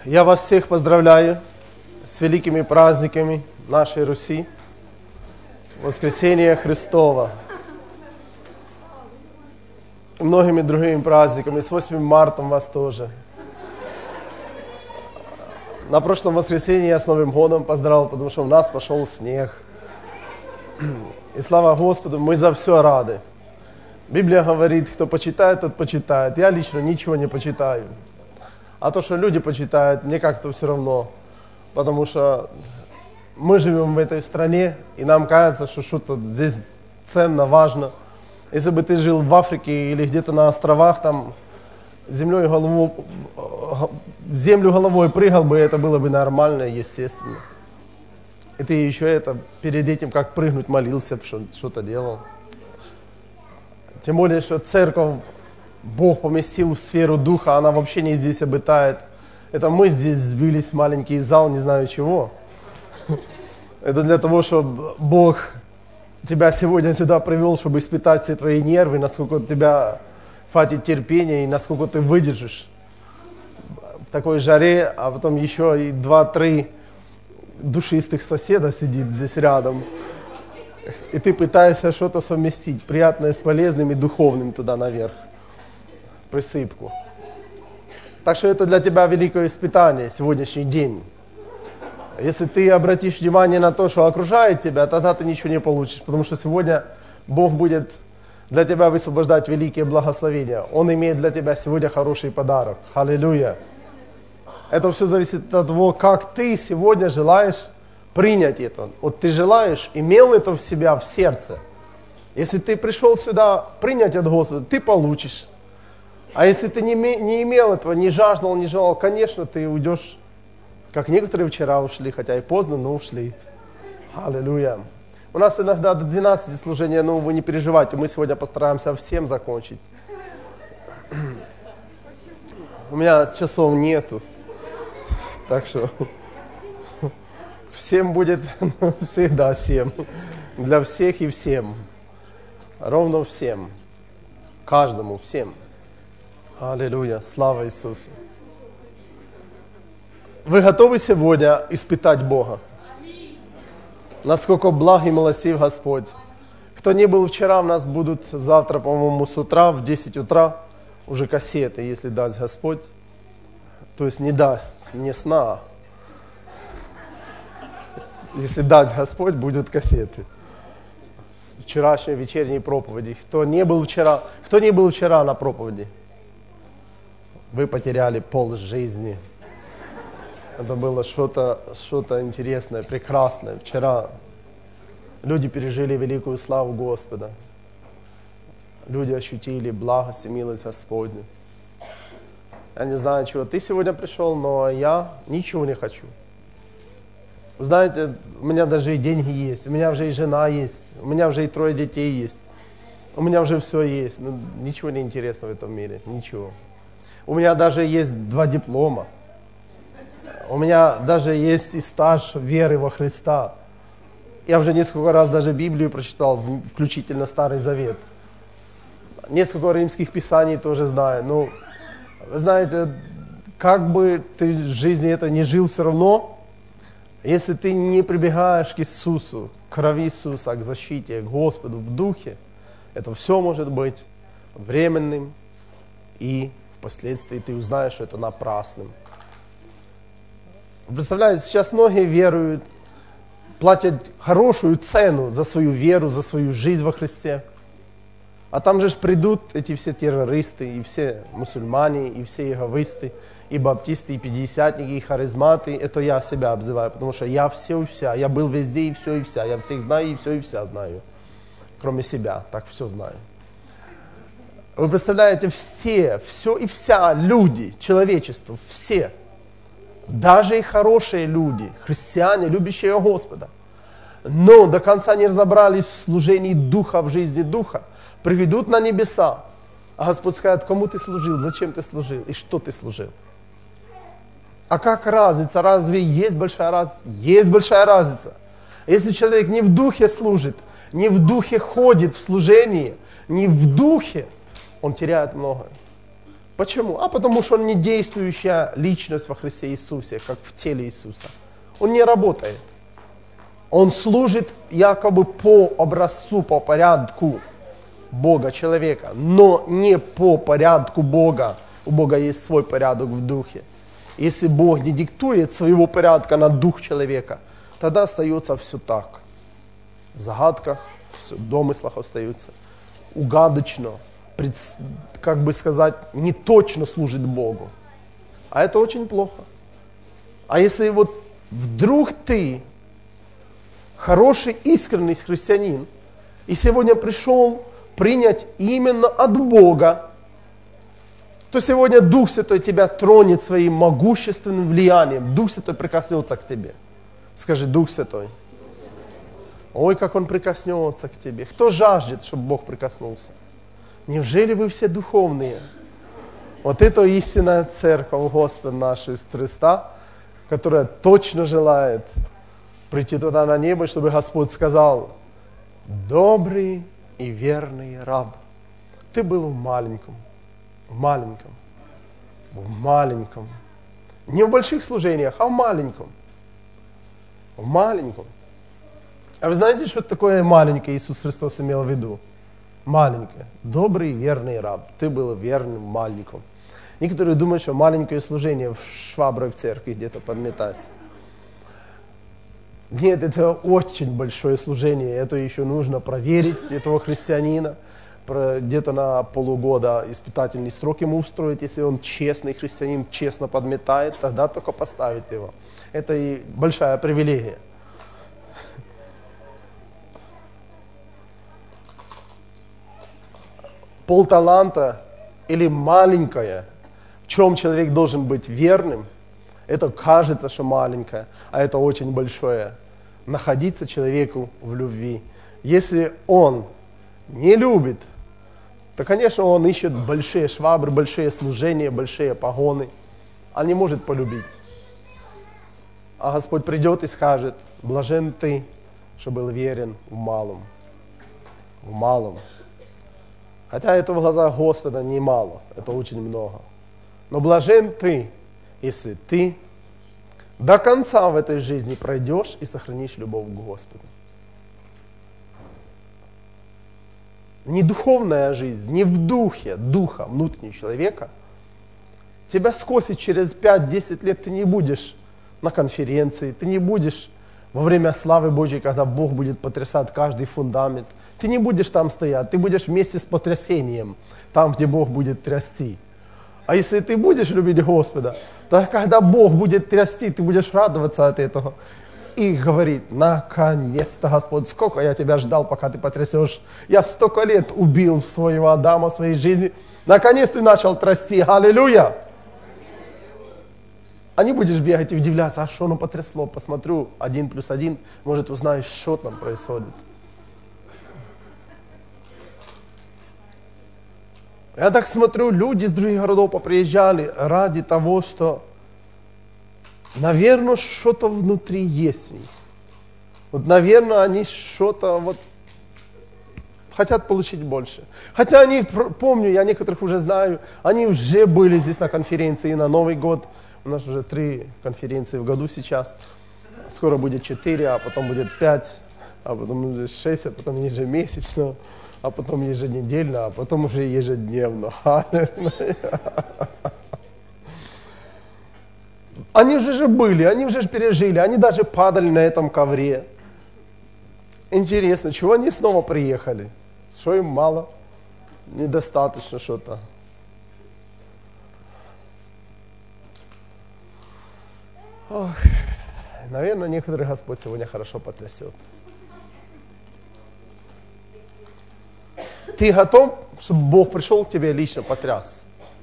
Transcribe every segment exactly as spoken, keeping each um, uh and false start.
Я вас всех поздравляю с великими праздниками нашей Руси. Воскресение Христова. И многими другими праздниками. С восьмым марта вас тоже. На прошлом воскресенье я с Новым годом поздравил, потому что у нас пошел снег. И слава Господу, мы за все рады. Библия говорит, кто почитает, тот почитает. Я лично ничего не почитаю. А то, что люди почитают, мне как-то все равно. Потому что мы живем в этой стране, и нам кажется, что что-то здесь ценно, важно. Если бы ты жил в Африке или где-то на островах, там землей головой, в землю головой прыгал бы, это было бы нормально, естественно. И ты еще это перед этим, как прыгнуть, молился, что-то делал. Тем более, что церковь Бог поместил в сферу духа, она вообще не здесь обитает. Это мы здесь сбились в маленький зал, не знаю чего. Это для того, чтобы Бог тебя сегодня сюда привел, чтобы испытать все твои нервы, насколько у тебя хватит терпения и насколько ты выдержишь в такой жаре, а потом еще и два-три душистых соседа сидит здесь рядом. И ты пытаешься что-то совместить, приятное с полезным и духовным туда наверх. Присыпку. Так что это для тебя великое испытание, сегодняшний день. Если ты обратишь внимание на то, что окружает тебя, тогда ты ничего не получишь, потому что сегодня Бог будет для тебя высвобождать великие благословения. Он имеет для тебя сегодня хороший подарок. Аллилуйя. Это все зависит от того, как ты сегодня желаешь принять это. Вот ты желаешь, имел это в себя, в сердце. Если ты пришел сюда принять от Господа, ты получишь. А если ты не, не имел этого, не жаждал, не желал, конечно, ты уйдешь, как некоторые вчера ушли, хотя и поздно, но ушли. Аллилуйя. У нас иногда до двенадцати служения, но вы не переживайте, мы сегодня постараемся всем закончить. У меня часов нету, так что всем будет всегда всем, для всех и всем, ровно всем, каждому, всем. Аллилуйя, слава Иисусу. Вы готовы сегодня испытать Бога? Насколько благ и милостив Господь. Кто не был вчера, у нас будут завтра, по-моему, с утра, в десять утра, уже кассеты, если даст Господь. То есть не даст, не сна. Если даст Господь, будут кассеты. Вчерашней вечерней проповеди. Кто не был вчера, кто не был вчера на проповеди? Вы потеряли пол жизни. Это было что-то, что-то интересное, прекрасное. Вчера люди пережили великую славу Господа. Люди ощутили благость и милость Господню. Я не знаю, чего ты сегодня пришел, но я ничего не хочу. Вы знаете, у меня даже и деньги есть, у меня уже и жена есть, у меня уже и трое детей есть. У меня уже все есть, но ничего не интересно в этом мире, ничего. У меня даже есть два диплома. У меня даже есть и стаж веры во Христа. Я уже несколько раз даже Библию прочитал, включительно Старый Завет. Несколько римских писаний тоже знаю. Ну, вы знаете, как бы ты в жизни это не жил, все равно, если ты не прибегаешь к Иисусу, к крови Иисуса, к защите, к Господу в духе, это все может быть временным, и впоследствии ты узнаешь, что это напрасным. Представляете, сейчас многие веруют, платят хорошую цену за свою веру, за свою жизнь во Христе. А там же придут эти все террористы, и все мусульмане, и все иеговисты, и баптисты, и пятидесятники, и харизматы. Это я себя обзываю, потому что я все и вся. Я был везде и все и вся. Я всех знаю и все и вся знаю. Кроме себя, так все знаю. Вы представляете, все, все и вся люди, человечество, все. Даже и хорошие люди, христиане, любящие Господа, но до конца не разобрались в служении Духа, в жизни Духа, приведут на небеса. А Господь скажет, кому ты служил, зачем ты служил и что ты служил. А как разница? Разве есть большая разница? Есть большая разница. Если человек не в Духе служит, не в Духе ходит в служении, не в Духе, он теряет многое. Почему? А потому что он не действующая личность во Христе Иисусе, как в теле Иисуса. Он не работает. Он служит якобы по образцу, по порядку Бога, человека, но не по порядку Бога. У Бога есть свой порядок в духе. Если Бог не диктует своего порядка на дух человека, тогда остается все так. В загадках, в домыслах остаются. Угадочно, как бы сказать, не точно служит Богу. А это очень плохо. А если вот вдруг ты хороший, искренний христианин, и сегодня пришел принять именно от Бога, то сегодня Дух Святой тебя тронет своим могущественным влиянием. Дух Святой прикоснется к тебе. Скажи: Дух Святой. Ой, как Он прикоснется к тебе. Кто жаждет, чтобы Бог прикоснулся? Неужели вы все духовные? Вот это истинная церковь Господа нашего Иисуса Христа, которая точно желает прийти туда на небо, чтобы Господь сказал: добрый и верный раб. Ты был в маленьком, в маленьком, в маленьком. Не в больших служениях, а в маленьком. В маленьком. А вы знаете, что такое маленькое Иисус Христос имел в виду? Маленькое. Добрый и верный раб. Ты был верным маленьким. Некоторые думают, что маленькое служение в шваброй в церкви где-то подметать. Нет, это очень большое служение. Это еще нужно проверить, этого христианина. Где-то на полугода испытательный срок ему устроить. Если он честный христианин, честно подметает, тогда только поставить его. Это и большая привилегия. Полталанта или маленькое, в чем человек должен быть верным, это кажется, что маленькое, а это очень большое. Находиться человеку в любви. Если он не любит, то, конечно, он ищет большие швабры, большие служения, большие погоны, а не может полюбить. А Господь придет и скажет: блажен ты, что был верен в малом. В малом. Хотя это в глазах Господа немало, это очень много. Но блажен ты, если ты до конца в этой жизни пройдешь и сохранишь любовь к Господу. Не духовная жизнь, не в духе, духа внутреннего человека. Тебя скосит через пять-десять лет, ты не будешь на конференции, ты не будешь во время славы Божьей, когда Бог будет потрясать каждый фундамент. Ты не будешь там стоять, ты будешь вместе с потрясением, там, где Бог будет трясти. А если ты будешь любить Господа, то когда Бог будет трясти, ты будешь радоваться от этого. И говорить: наконец-то, Господь, сколько я тебя ждал, пока ты потрясешь. Я столько лет убил своего Адама в своей жизни. Наконец ты начал трясти. Аллилуйя! А не будешь бегать и удивляться: а что оно потрясло? Посмотрю, один плюс один, может, узнаешь, что там происходит. Я так смотрю, люди из других городов поприезжали ради того, что, наверное, что-то внутри есть у них. Вот, наверное, они что-то вот хотят получить больше. Хотя они, помню, я некоторых уже знаю, они уже были здесь на конференции на Новый год. У нас уже три конференции в году сейчас. Скоро будет четыре, а потом будет пять, а потом уже шесть, а потом ежемесячно. А потом еженедельно, а потом уже ежедневно. Они уже же были, они уже же пережили, они даже падали на этом ковре. Интересно, чего они снова приехали? Что им мало? Недостаточно что-то. Ох, наверное, некоторых Господь сегодня хорошо потрясет. Ты готов, чтобы Бог пришел к тебе и лично потряс?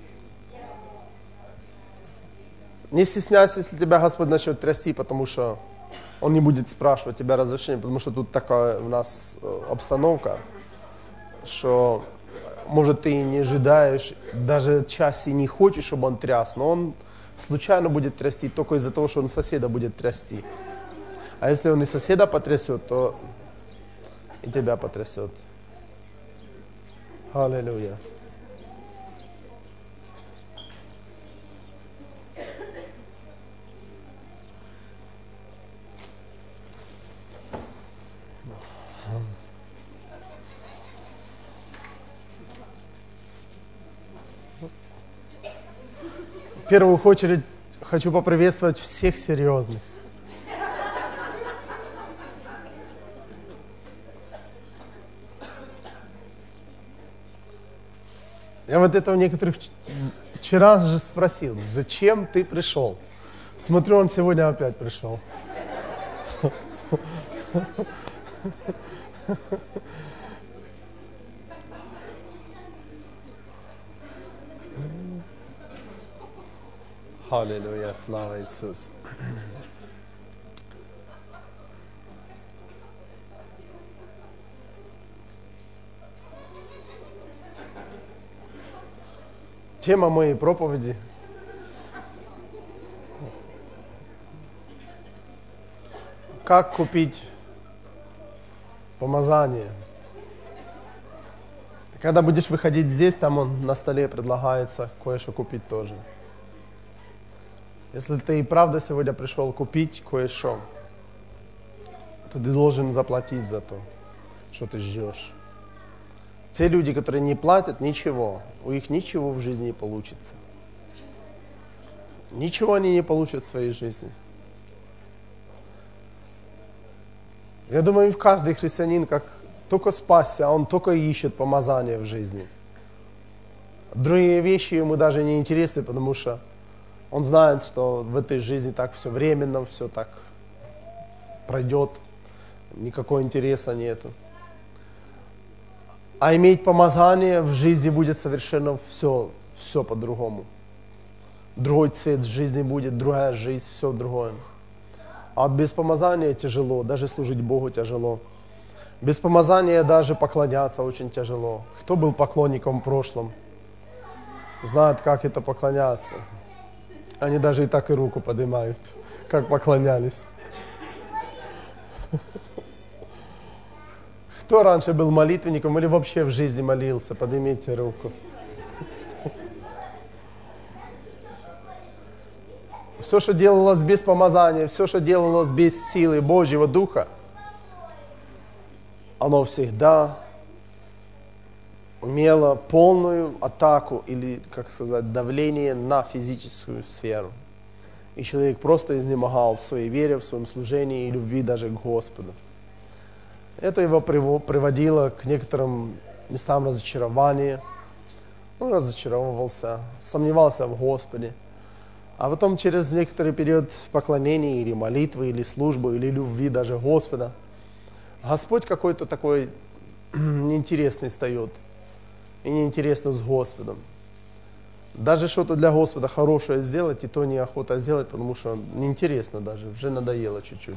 Не стесняйся, если тебя Господь начнет трясти, потому что Он не будет спрашивать тебя разрешения, потому что тут такая у нас обстановка, что, может, ты не ожидаешь, даже части не хочешь, чтобы Он тряс, но Он случайно будет трясти только из-за того, что Он соседа будет трясти. А если Он и соседа потрясет, то и тебя потрясет. Аллилуйя. В первую очередь хочу поприветствовать всех серьезных. Я вот это у некоторых вчера же спросил, зачем ты пришел? Смотрю, он сегодня опять пришел. Аллилуйя, слава Иисусу. Тема моей проповеди — как купить помазание. Когда будешь выходить здесь, там он на столе предлагается кое-что купить тоже. Если ты и правда сегодня пришел купить кое-что, то ты должен заплатить за то, что ты ждешь. Те люди, которые не платят ничего, у них ничего в жизни не получится. Ничего они не получат в своей жизни. Я думаю, каждый христианин, как только спасся, он только ищет помазание в жизни. Другие вещи ему даже не интересны, потому что он знает, что в этой жизни так все временно, все так пройдет, никакого интереса нету. А иметь помазание в жизни будет совершенно все, все по-другому. Другой цвет жизни будет, другая жизнь, все другое. А без помазания тяжело, даже служить Богу тяжело. Без помазания даже поклоняться очень тяжело. Кто был поклонником в прошлом, знает, как это поклоняться. Они даже и так и руку поднимают, как поклонялись. Кто раньше был молитвенником или вообще в жизни молился, поднимите руку. Все, что делалось без помазания, все, что делалось без силы Божьего Духа, оно всегда имело полную атаку или, как сказать, давление на физическую сферу. И человек просто изнемогал в своей вере, в своем служении и любви даже к Господу. Это его приводило к некоторым местам разочарования. Он разочаровывался, сомневался в Господе. А потом через некоторый период поклонения или молитвы, или службы, или любви даже Господа, Господь какой-то такой неинтересный встает. И неинтересно с Господом. Даже что-то для Господа хорошее сделать, и то неохота сделать, потому что неинтересно даже, уже надоело чуть-чуть.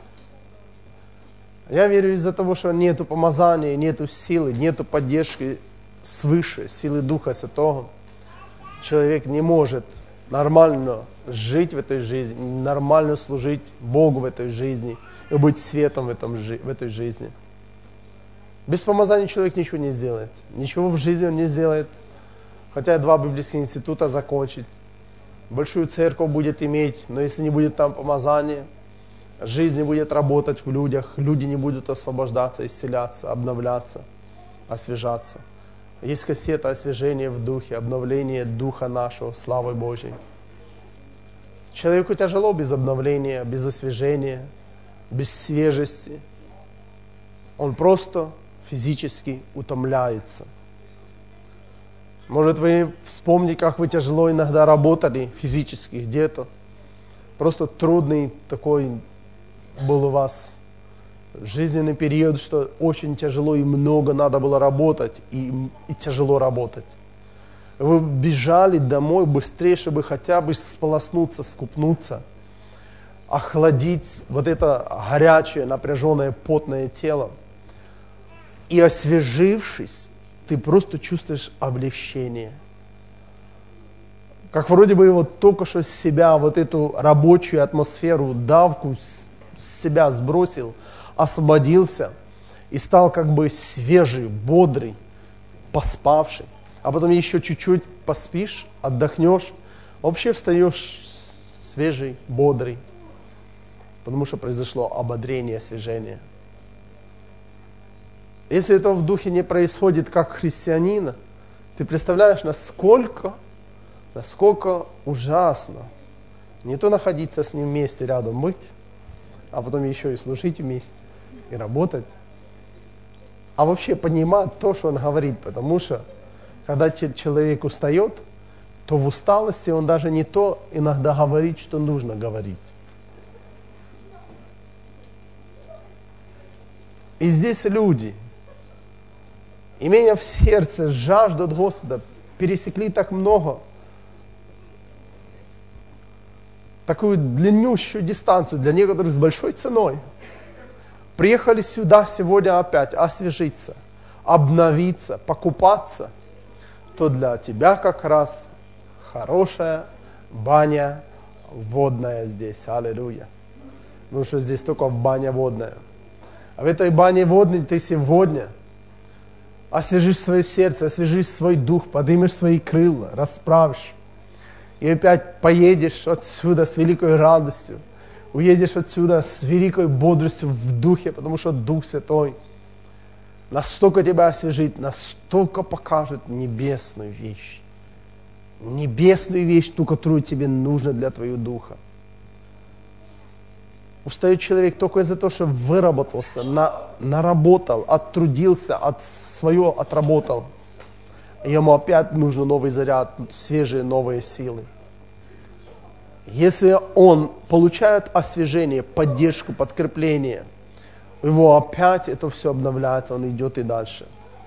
Я верю, из-за того, что нету помазания, нету силы, нету поддержки свыше, силы Духа Святого, человек не может нормально жить в этой жизни, нормально служить Богу в этой жизни и быть светом в, этом, в этой жизни. Без помазания человек ничего не сделает. Ничего в жизни он не сделает. Хотя два библейских института закончить, большую церковь будет иметь, но если не будет там помазания, жизнь не будет работать в людях, люди не будут освобождаться, исцеляться, обновляться, освежаться. Есть кассета освежения в духе, обновление духа нашего, славой Божьей. Человеку тяжело без обновления, без освежения, без свежести. Он просто физически утомляется. Может, вы вспомните, как вы тяжело иногда работали физически где-то. Просто трудный такой был у вас жизненный период, что очень тяжело и много надо было работать, и, и тяжело работать. Вы бежали домой быстрее, чтобы хотя бы сполоснуться, скупнуться, охладить вот это горячее, напряженное, потное тело. И освежившись, ты просто чувствуешь облегчение. Как вроде бы вот только что с себя вот эту рабочую атмосферу, давку с себя сбросил, освободился и стал как бы свежий, бодрый, поспавший. А потом еще чуть-чуть поспишь, отдохнешь, вообще встаешь свежий, бодрый, потому что произошло ободрение, освежение. Если это в духе не происходит как христианина, ты представляешь, насколько Насколько ужасно не то находиться с ним вместе, рядом быть, а потом еще и служить вместе, и работать, а вообще понимать то, что он говорит, потому что когда человек устает, то в усталости он даже не то иногда говорит, что нужно говорить. И здесь люди, имея в сердце жажду от Господа, пересекли так много, такую длиннющую дистанцию, для некоторых с большой ценой. Приехали сюда сегодня опять освежиться, обновиться, покупаться, то для тебя как раз хорошая баня водная здесь. Аллилуйя. Ну что здесь только баня водная. А в этой бане водной ты сегодня освежишь свое сердце, освежишь свой дух, поднимешь свои крылья, расправишь. И опять поедешь отсюда с великой радостью. Уедешь отсюда с великой бодростью в духе, потому что Дух Святой настолько тебя освежит, настолько покажет небесную вещь. Небесную вещь, ту, которую тебе нужно для твоего духа. Устает человек только из-за того, что выработался, на, наработал, оттрудился, от, свое отработал. И ему опять нужен новый заряд, свежие новые силы. Если он получает освежение, поддержку, подкрепление, его опять это все обновляется, он идет и дальше.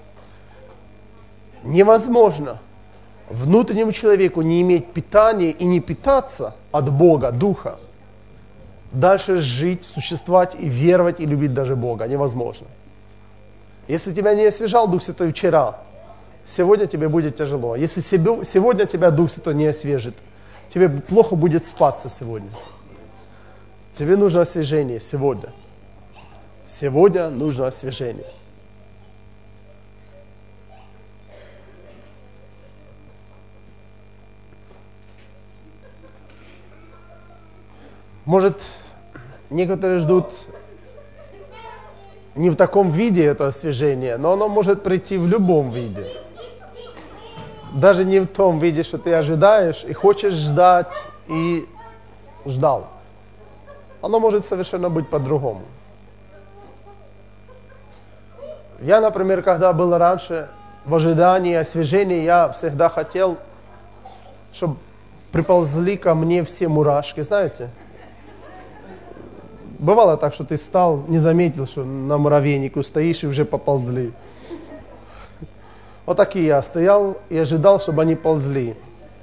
Невозможно внутреннему человеку не иметь питания и не питаться от Бога, Духа. Дальше жить, существовать и веровать, и любить даже Бога невозможно. Если тебя не освежал Дух Святой вчера, сегодня тебе будет тяжело. Если сегодня тебя Дух Святой не освежит, тебе плохо будет спаться сегодня. Тебе нужно освежение сегодня. Сегодня нужно освежение. Может, некоторые ждут не в таком виде это освежение, но оно может прийти в любом виде. Даже не в том виде, что ты ожидаешь и хочешь ждать, и ждал. Оно может совершенно быть по-другому. Я, например, когда был раньше в ожидании освежения, я всегда хотел, чтобы приползли ко мне все мурашки, знаете? Бывало так, что ты встал, не заметил, что на муравейнику стоишь и уже поползли. Вот так и я стоял и ожидал, чтобы они ползли.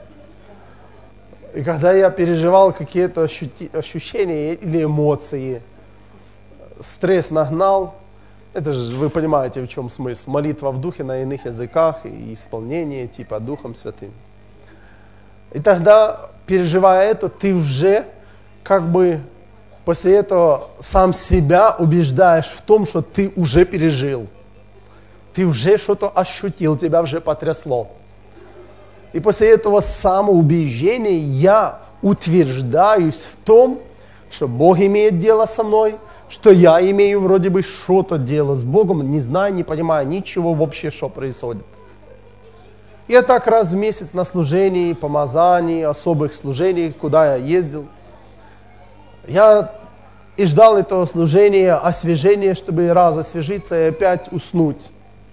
И когда я переживал какие-то ощути- ощущения или эмоции, стресс нагнал, это же вы понимаете, в чем смысл. Молитва в духе на иных языках и исполнение типа Духом Святым. И тогда, переживая это, ты уже как бы после этого сам себя убеждаешь в том, что ты уже пережил. Ты уже что-то ощутил, тебя уже потрясло. И после этого самоубеждения я утверждаюсь в том, что Бог имеет дело со мной, что я имею вроде бы что-то дело с Богом, не знаю, не понимаю ничего вообще, что происходит. И я так раз в месяц на служении, помазании, особых служениях, куда я ездил, я и ждал этого служения, освежения, чтобы раз освежиться и опять уснуть.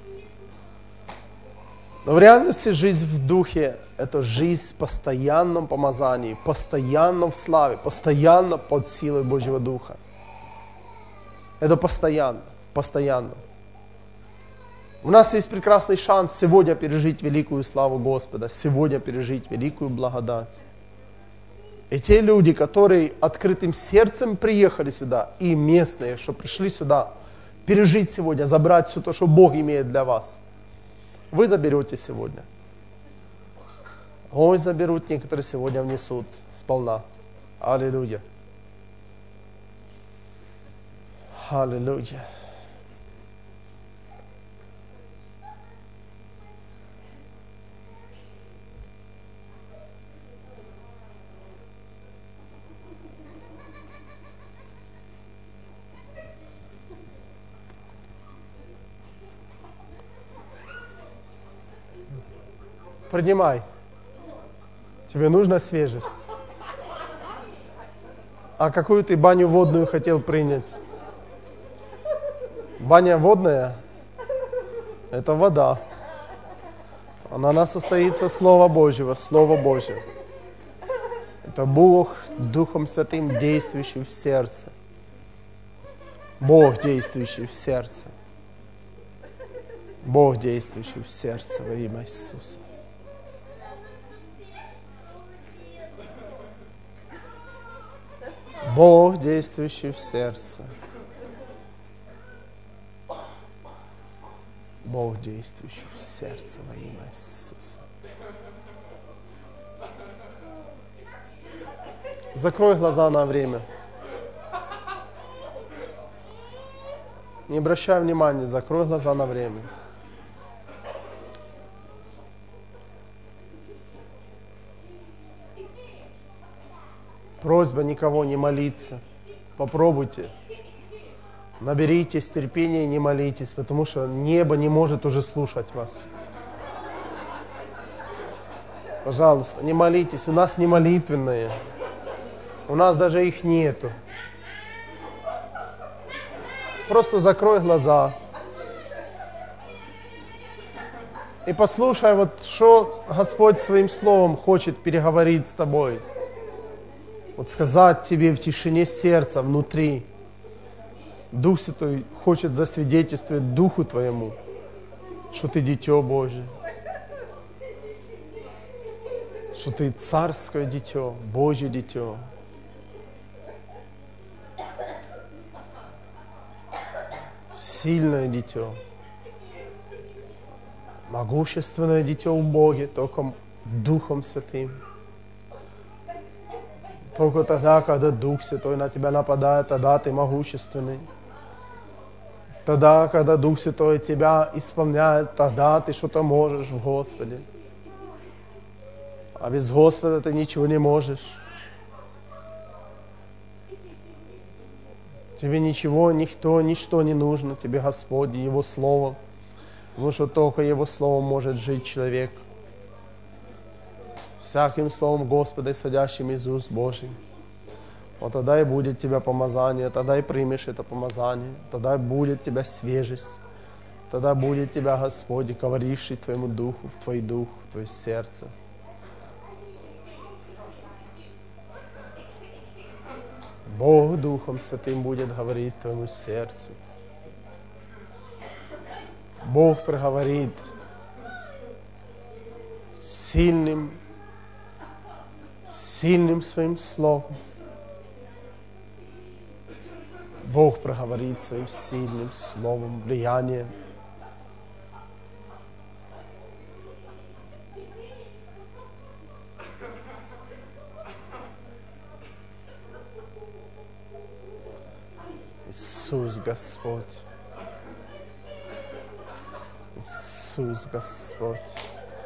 Но в реальности жизнь в духе – это жизнь в постоянном помазании, постоянно в славе, постоянно под силой Божьего Духа. Это постоянно, постоянно. У нас есть прекрасный шанс сегодня пережить великую славу Господа, сегодня пережить великую благодать. И те люди, которые открытым сердцем приехали сюда, и местные, что пришли сюда, пережить сегодня, забрать все то, что Бог имеет для вас, вы заберете сегодня. Ой, заберут, некоторые сегодня внесут сполна. Аллилуйя. Аллилуйя. Принимай. Тебе нужна свежесть. А какую ты баню водную хотел принять? Баня водная – это вода. Она, она состоится Слова Божьего, Слово Божье. Это Бог Духом Святым, действующий в сердце. Бог, действующий в сердце. Бог, действующий в сердце во имя Иисуса. Бог, действующий в сердце. Бог, действующий в сердце во имя Иисуса. Закрой глаза на время. Не обращай внимания, закрой глаза на время. Просьба никого не молиться. Попробуйте. Наберитесь терпения и не молитесь, потому что небо не может уже слушать вас. Пожалуйста, не молитесь. У нас не молитвенные. У нас даже их нету. Просто закрой глаза. И послушай, вот что Господь своим словом хочет переговорить с тобой. Вот сказать тебе в тишине сердца, внутри. Дух Святой хочет засвидетельствовать Духу твоему, что ты дитё Божие, что ты царское дитё, Божье дитё. Сильное дитё, могущественное дитё в Боге, только Духом Святым. Только тогда, когда Дух Святой на тебя нападает, тогда ты могущественный. Тогда, когда Дух Святой тебя исполняет, тогда ты что-то можешь в Господе. А без Господа ты ничего не можешь. Тебе ничего, никто, ничто не нужно. Тебе Господь и Его Слово. Потому что только Его Словом может жить человек. Всяким Словом Господа, исходящим из уст Божьих. Вот тогда и будет тебя помазание, тогда и примешь это помазание, тогда будет тебя свежесть, тогда будет тебя Господь, говоривший твоему духу, в твой дух, в твое сердце. Бог Духом Святым будет говорить твоему сердцу. Бог проговорит сильным, сильным своим словом. Бог проговорит своим сильным словом, влиянием. Иисус Господь. Иисус Господь.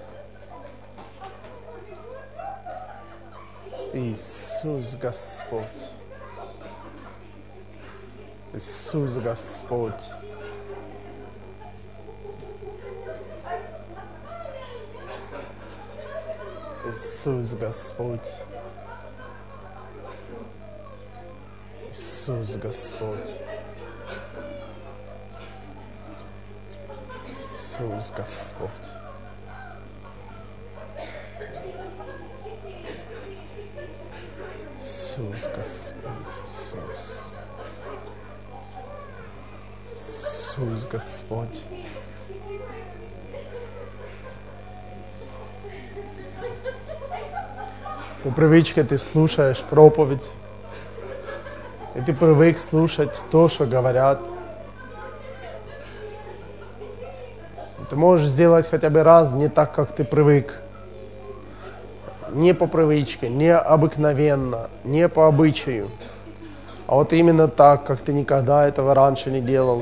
Иисус Господь. Иисус Господь. Иисус Господь. Иисус Господь. Иисус Господь. Иисус Господь. Иисус. Иисус Господь. По привычке ты слушаешь проповедь, и ты привык слушать то, что говорят. Ты можешь сделать хотя бы раз не так, как ты привык. Не по привычке, не обыкновенно, не по обычаю, а вот именно так, как ты никогда этого раньше не делал.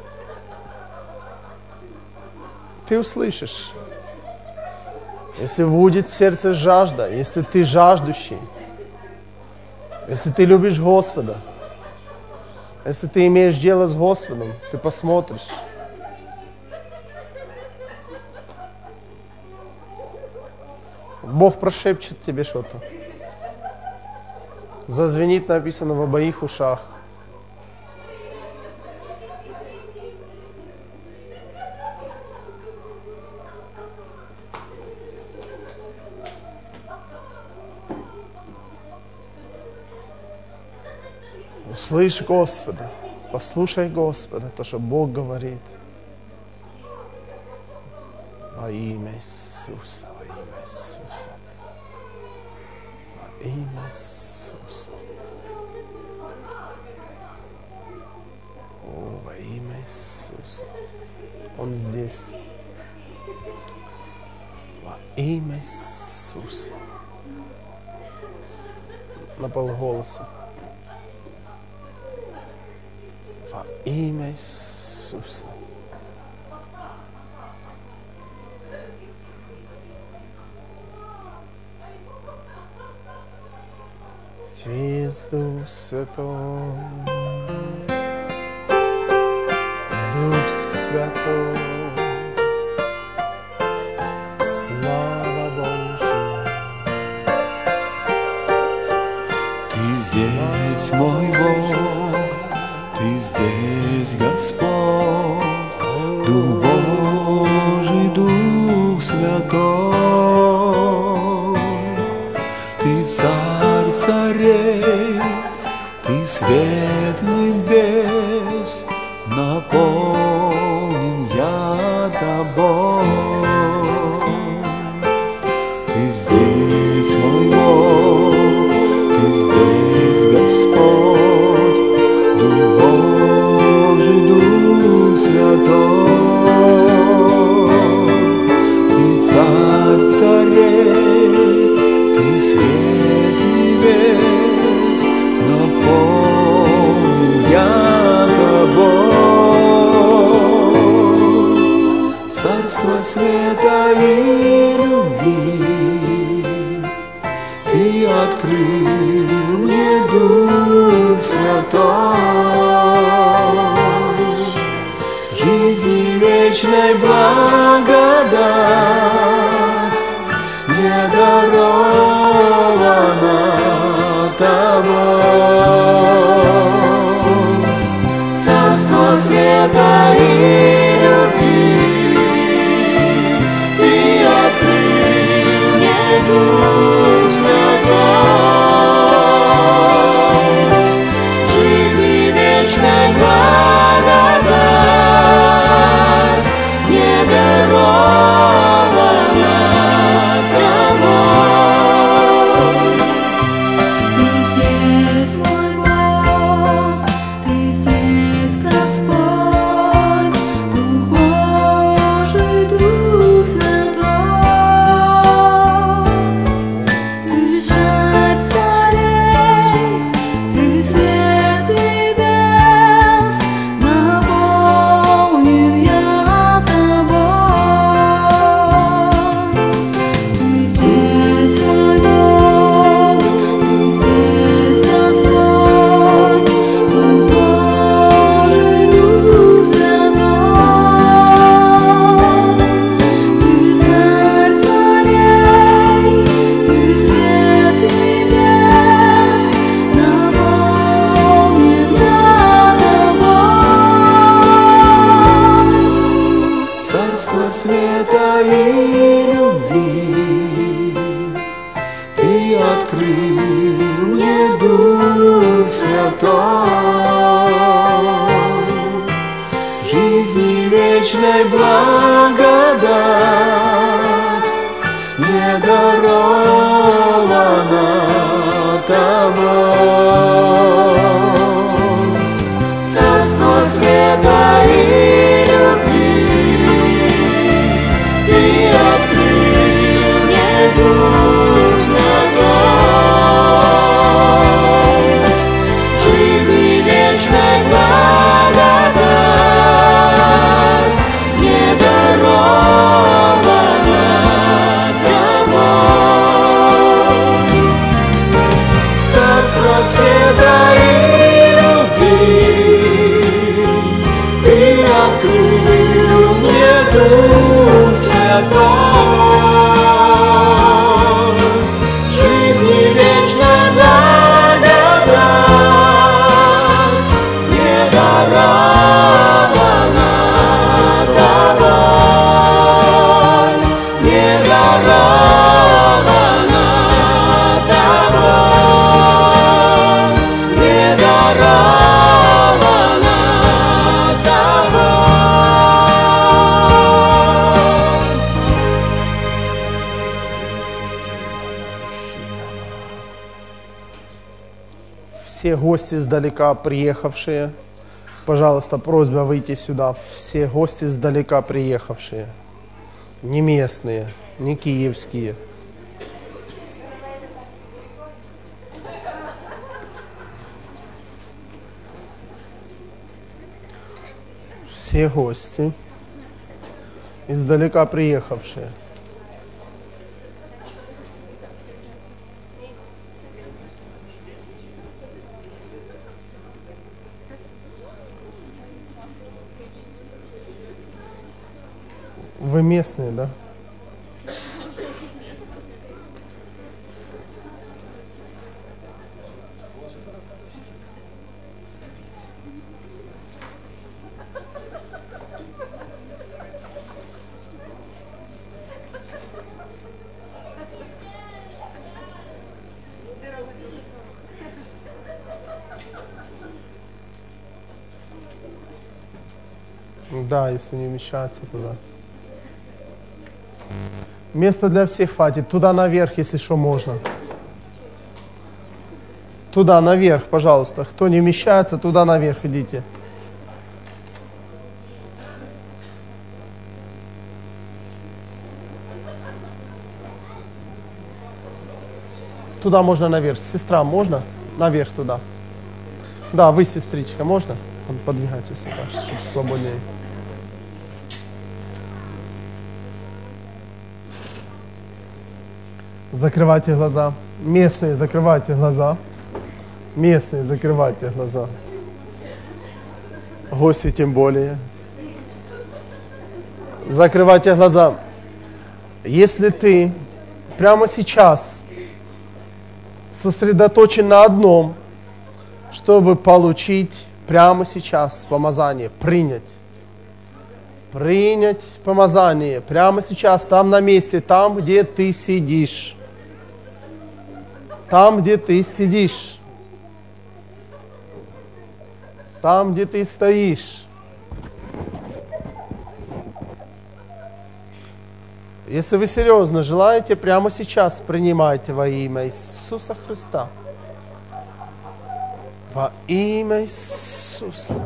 Ты услышишь. Если будет в сердце жажда, если ты жаждущий, если ты любишь Господа, если ты имеешь дело с Господом, ты посмотришь. Бог прошепчет тебе что-то. Зазвенит, написано, в обоих ушах. Услышь Господа, послушай Господа, то, что Бог говорит. Во имя Иисуса, во имя Иисуса, во имя Иисуса. О, во имя Иисуса. Он здесь. Во имя Иисуса. На полголоса. Во имя Иисуса. Через Дух Святой, Дух Святой, слава Божья. Ты здесь, мой Бог, Ты здесь, Господь, Дух Божий, Дух Святой, Ты Царь царей, Ты свет небес, наполнен я Тобой. Ты здесь, мой Бог, Ты здесь, Господь, Дух Божий, Дух Святой, Ты Царь царей, Ты свет небес, наполнен я Тобой. Царство света и любви, Ты открыл мне, Дух Святой, жизни вечной благодать мне дарована Тобой. Царство света и любви, Ты открыл мне, Дух Святой, жизни вечной благодать мне дарована Тобой. Ты здесь, мой Бог, Ты здесь, Господь, Дух Божий, Дух Святой. Ты Царь царей, Ты свет небес, наполнен я Тобой. Ты здесь, мой Бог, Ты здесь, Господь, Дух Божий, Дух Святой. Ты Царь царей, Ты свет небес, наполнен я Тобой. Царство света и любви, Ты открыл мне, Дух Святой, жизни вечной благодать мне дарована Тобой. Царство света и любви, Ты открыл мне, Дух Святой, жизни вечной благодать мне дарована все гости издалека приехавшие, пожалуйста, просьба выйти сюда. Все гости издалека приехавшие, не местные, не киевские. Все гости издалека приехавшие. Вы местные, да? Да, если не вмещаться туда. Место для всех хватит. Туда наверх, если что, можно. Туда наверх, пожалуйста. Кто не вмещается, туда наверх идите. Туда можно наверх. Сестра, можно? Наверх туда. Да, вы, сестричка, можно? Подвигайтесь сюда, чтобы свободнее. Закрывайте глаза. Местные, закрывайте глаза. Местные, закрывайте глаза. Гости тем более. Закрывайте глаза. Если ты прямо сейчас сосредоточен на одном, чтобы получить прямо сейчас помазание, принять. Принять помазание прямо сейчас, там на месте, там, где ты сидишь. Там, где ты сидишь. Там, где ты стоишь. Если вы серьезно желаете, прямо сейчас принимайте во имя Иисуса Христа. Во имя Иисуса.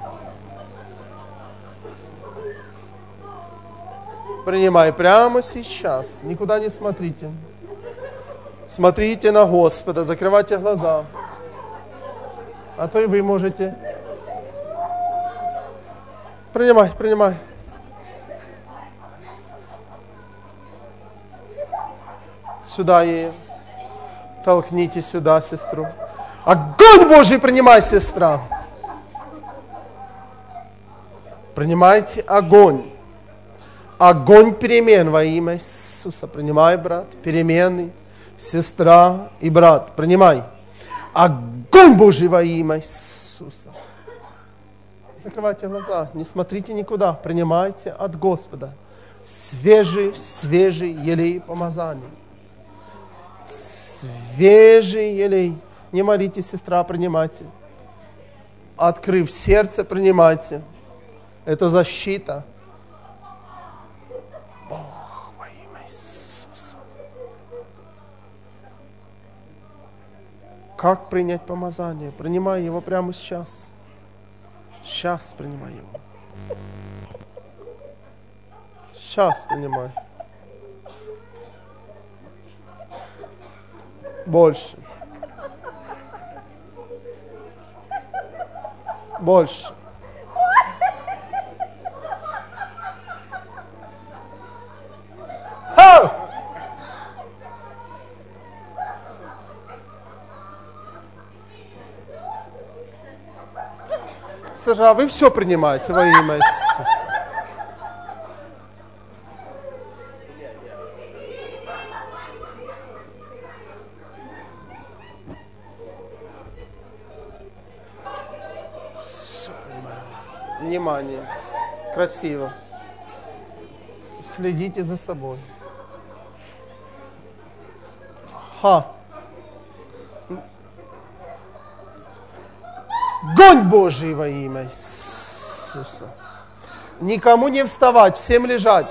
Принимай прямо сейчас. Никуда не смотрите. Смотрите на Господа, закрывайте глаза. А то и вы можете. Принимай, принимай. Сюда ей. Толкните сюда сестру. Огонь Божий принимай, сестра. Принимайте огонь. Огонь перемен во имя Иисуса. Принимай, брат, перемены. Сестра и брат, принимай. Огонь Божий во имя Иисуса. Закрывайте глаза, не смотрите никуда. Принимайте от Господа свежий, свежий елей помазания. Свежий елей. Не молитесь, сестра, принимайте. Открыв сердце, принимайте. Это защита. Бог во имя Иисуса. Как принять помазание? Принимай его прямо сейчас. Сейчас принимай его. Сейчас принимай. Больше. Больше. Ха! Сестра, вы все принимаете во имя Иисуса. Все принимаю. Внимание. Красиво. Следите за собой. Ха. Огонь Божий во имя Иисуса. Никому не вставать, всем лежать.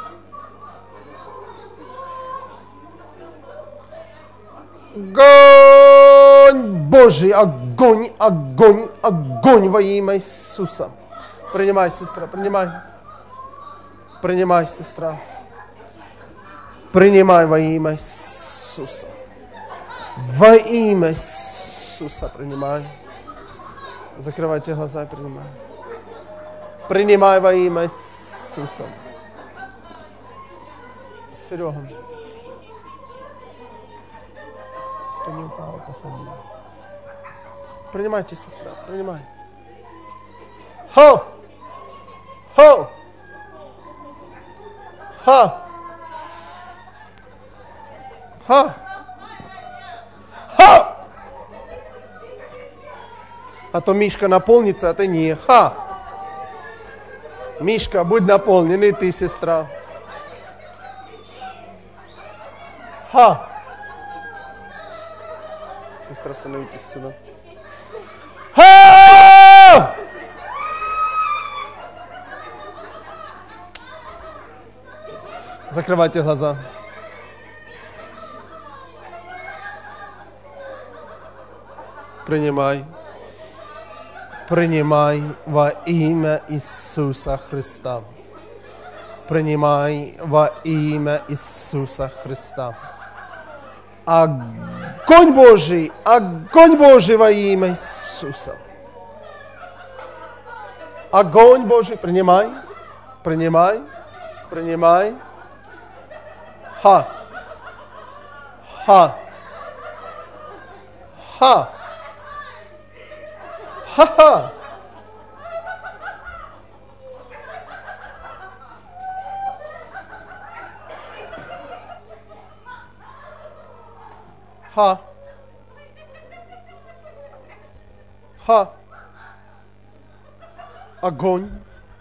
Огонь! Божий огонь, огонь, огонь во имя Иисуса. Принимай, сестра, принимай. Принимай, сестра. Принимай во имя Иисуса. Во имя Иисуса принимай. Закрывайте глаза и принимай. Принимай во имя Иисуса. Серега. Кто не упал, посади. Принимайте, сестра, принимай. Хо! Хо! Ха! Ха! Ха! А то Мишка наполнится, а ты не. Ха! Мишка, будь наполнен, и ты, сестра. Ха! Сестра, становитесь сюда. Ха! Закрывайте глаза. Принимай. Принимай во имя Иисуса Христа. Принимай во имя Иисуса Христа. Огонь Божий, огонь Божий во имя Иисуса. Огонь Божий, принимай, принимай, принимай. Ха, ха, ха, ха-ха. Ха. Ха. Огонь.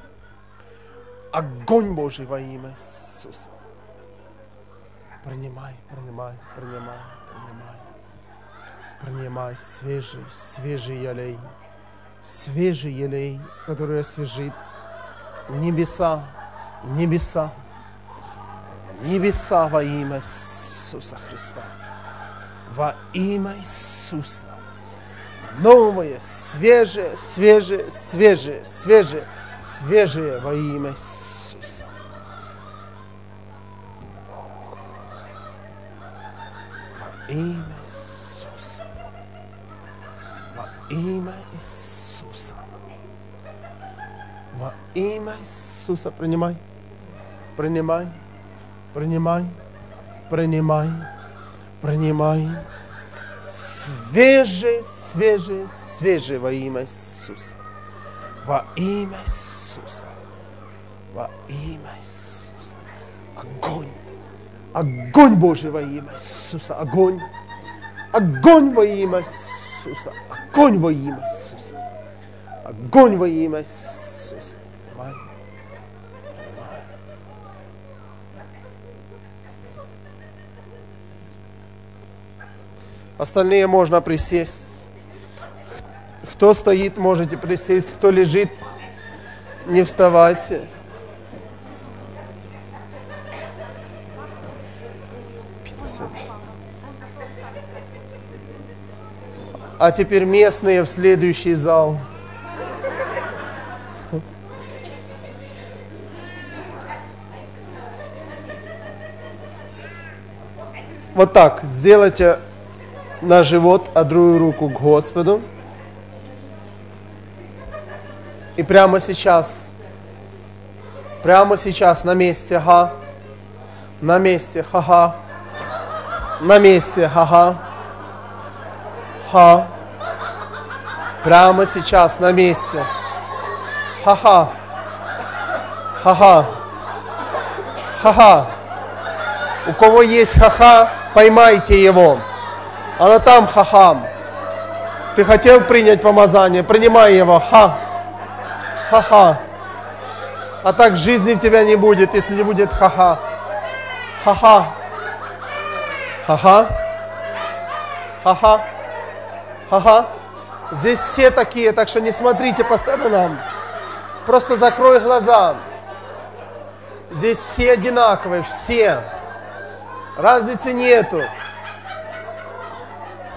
Огонь Божий во имя Иисуса. Принимай, принимай, принимай, принимай. Принимай свежий, свежий елей. Свежий елей, который освежит небеса, небеса, небеса во имя Иисуса Христа. Во имя Иисуса. Новое, свежее, свежее, свежее, свежее, свежее во имя Иисуса. Во имя Иисуса. Во имя Иисуса. Во имя Иисуса. Принимай. Принимай. Принимай. Принимай. Принимай. Свежее, свежее, свежее во имя Иисуса. Во имя Иисуса. Во имя Иисуса. Огонь. Огонь Божий во имя Иисуса. Огонь. Огонь во имя Иисуса. Огонь во имя Иисуса. Огонь во имя Иисуса. Понимаешь? Остальные можно присесть. Кто стоит, можете присесть. Кто лежит, не вставайте. А теперь местные в следующий зал. Вот так. Сделайте на живот, а другую руку к Господу. И прямо сейчас, прямо сейчас на месте, ха, на месте, ха-ха, на месте, ха-ха, ха, прямо сейчас на месте, ха-ха, ха-ха, ха-ха. У кого есть ха-ха, поймайте его. Оно там, ха-ха. Ты хотел принять помазание, принимай его, ха. Ха-ха. А так жизни в тебя не будет, если не будет ха-ха. Ха-ха. Ха-ха. Ха-ха. Ха-ха. Здесь все такие, так что не смотрите по сторонам. Просто закрой глаза. Здесь все одинаковые, все. Разницы нету.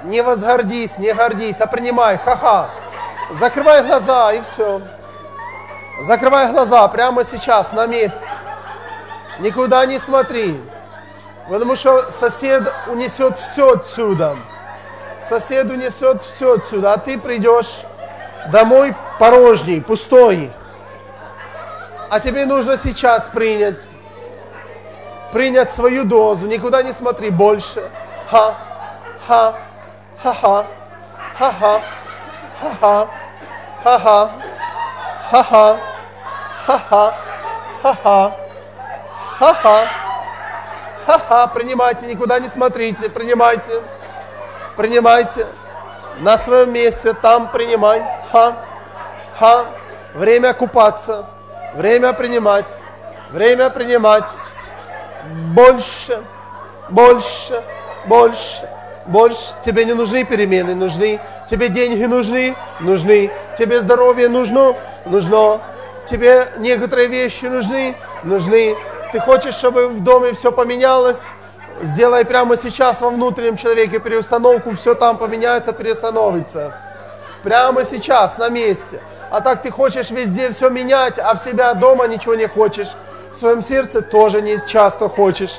Не возгордись, не гордись, а принимай. Ха-ха. Закрывай глаза, и все. Закрывай глаза прямо сейчас, на месте. Никуда не смотри. Потому что сосед унесет все отсюда. Сосед унесет все отсюда. А ты придешь домой порожний, пустой. А тебе нужно сейчас принять. Принять свою дозу. Никуда не смотри больше. Ха, ха, ха-ха, ха-ха, ха-ха, ха-ха, ха-ха, ха-ха, ха-ха, ха-ха, ха-ха. Принимайте, никуда не смотрите. Принимайте. Принимайте. На своем месте, там принимай. Ха, ха. Время купаться. Время принимать. Время принимать. Больше, больше, больше, больше. Тебе не нужны перемены, нужны. Тебе деньги нужны, нужны. Тебе здоровье нужно, нужно. Тебе некоторые вещи нужны, нужны. Ты хочешь, чтобы в доме все поменялось? Сделай прямо сейчас во внутреннем человеке переустановку, все там поменяется, перестановится. Прямо сейчас, на месте. А так ты хочешь везде все менять, а в себя дома ничего не хочешь. В своем сердце тоже не часто хочешь.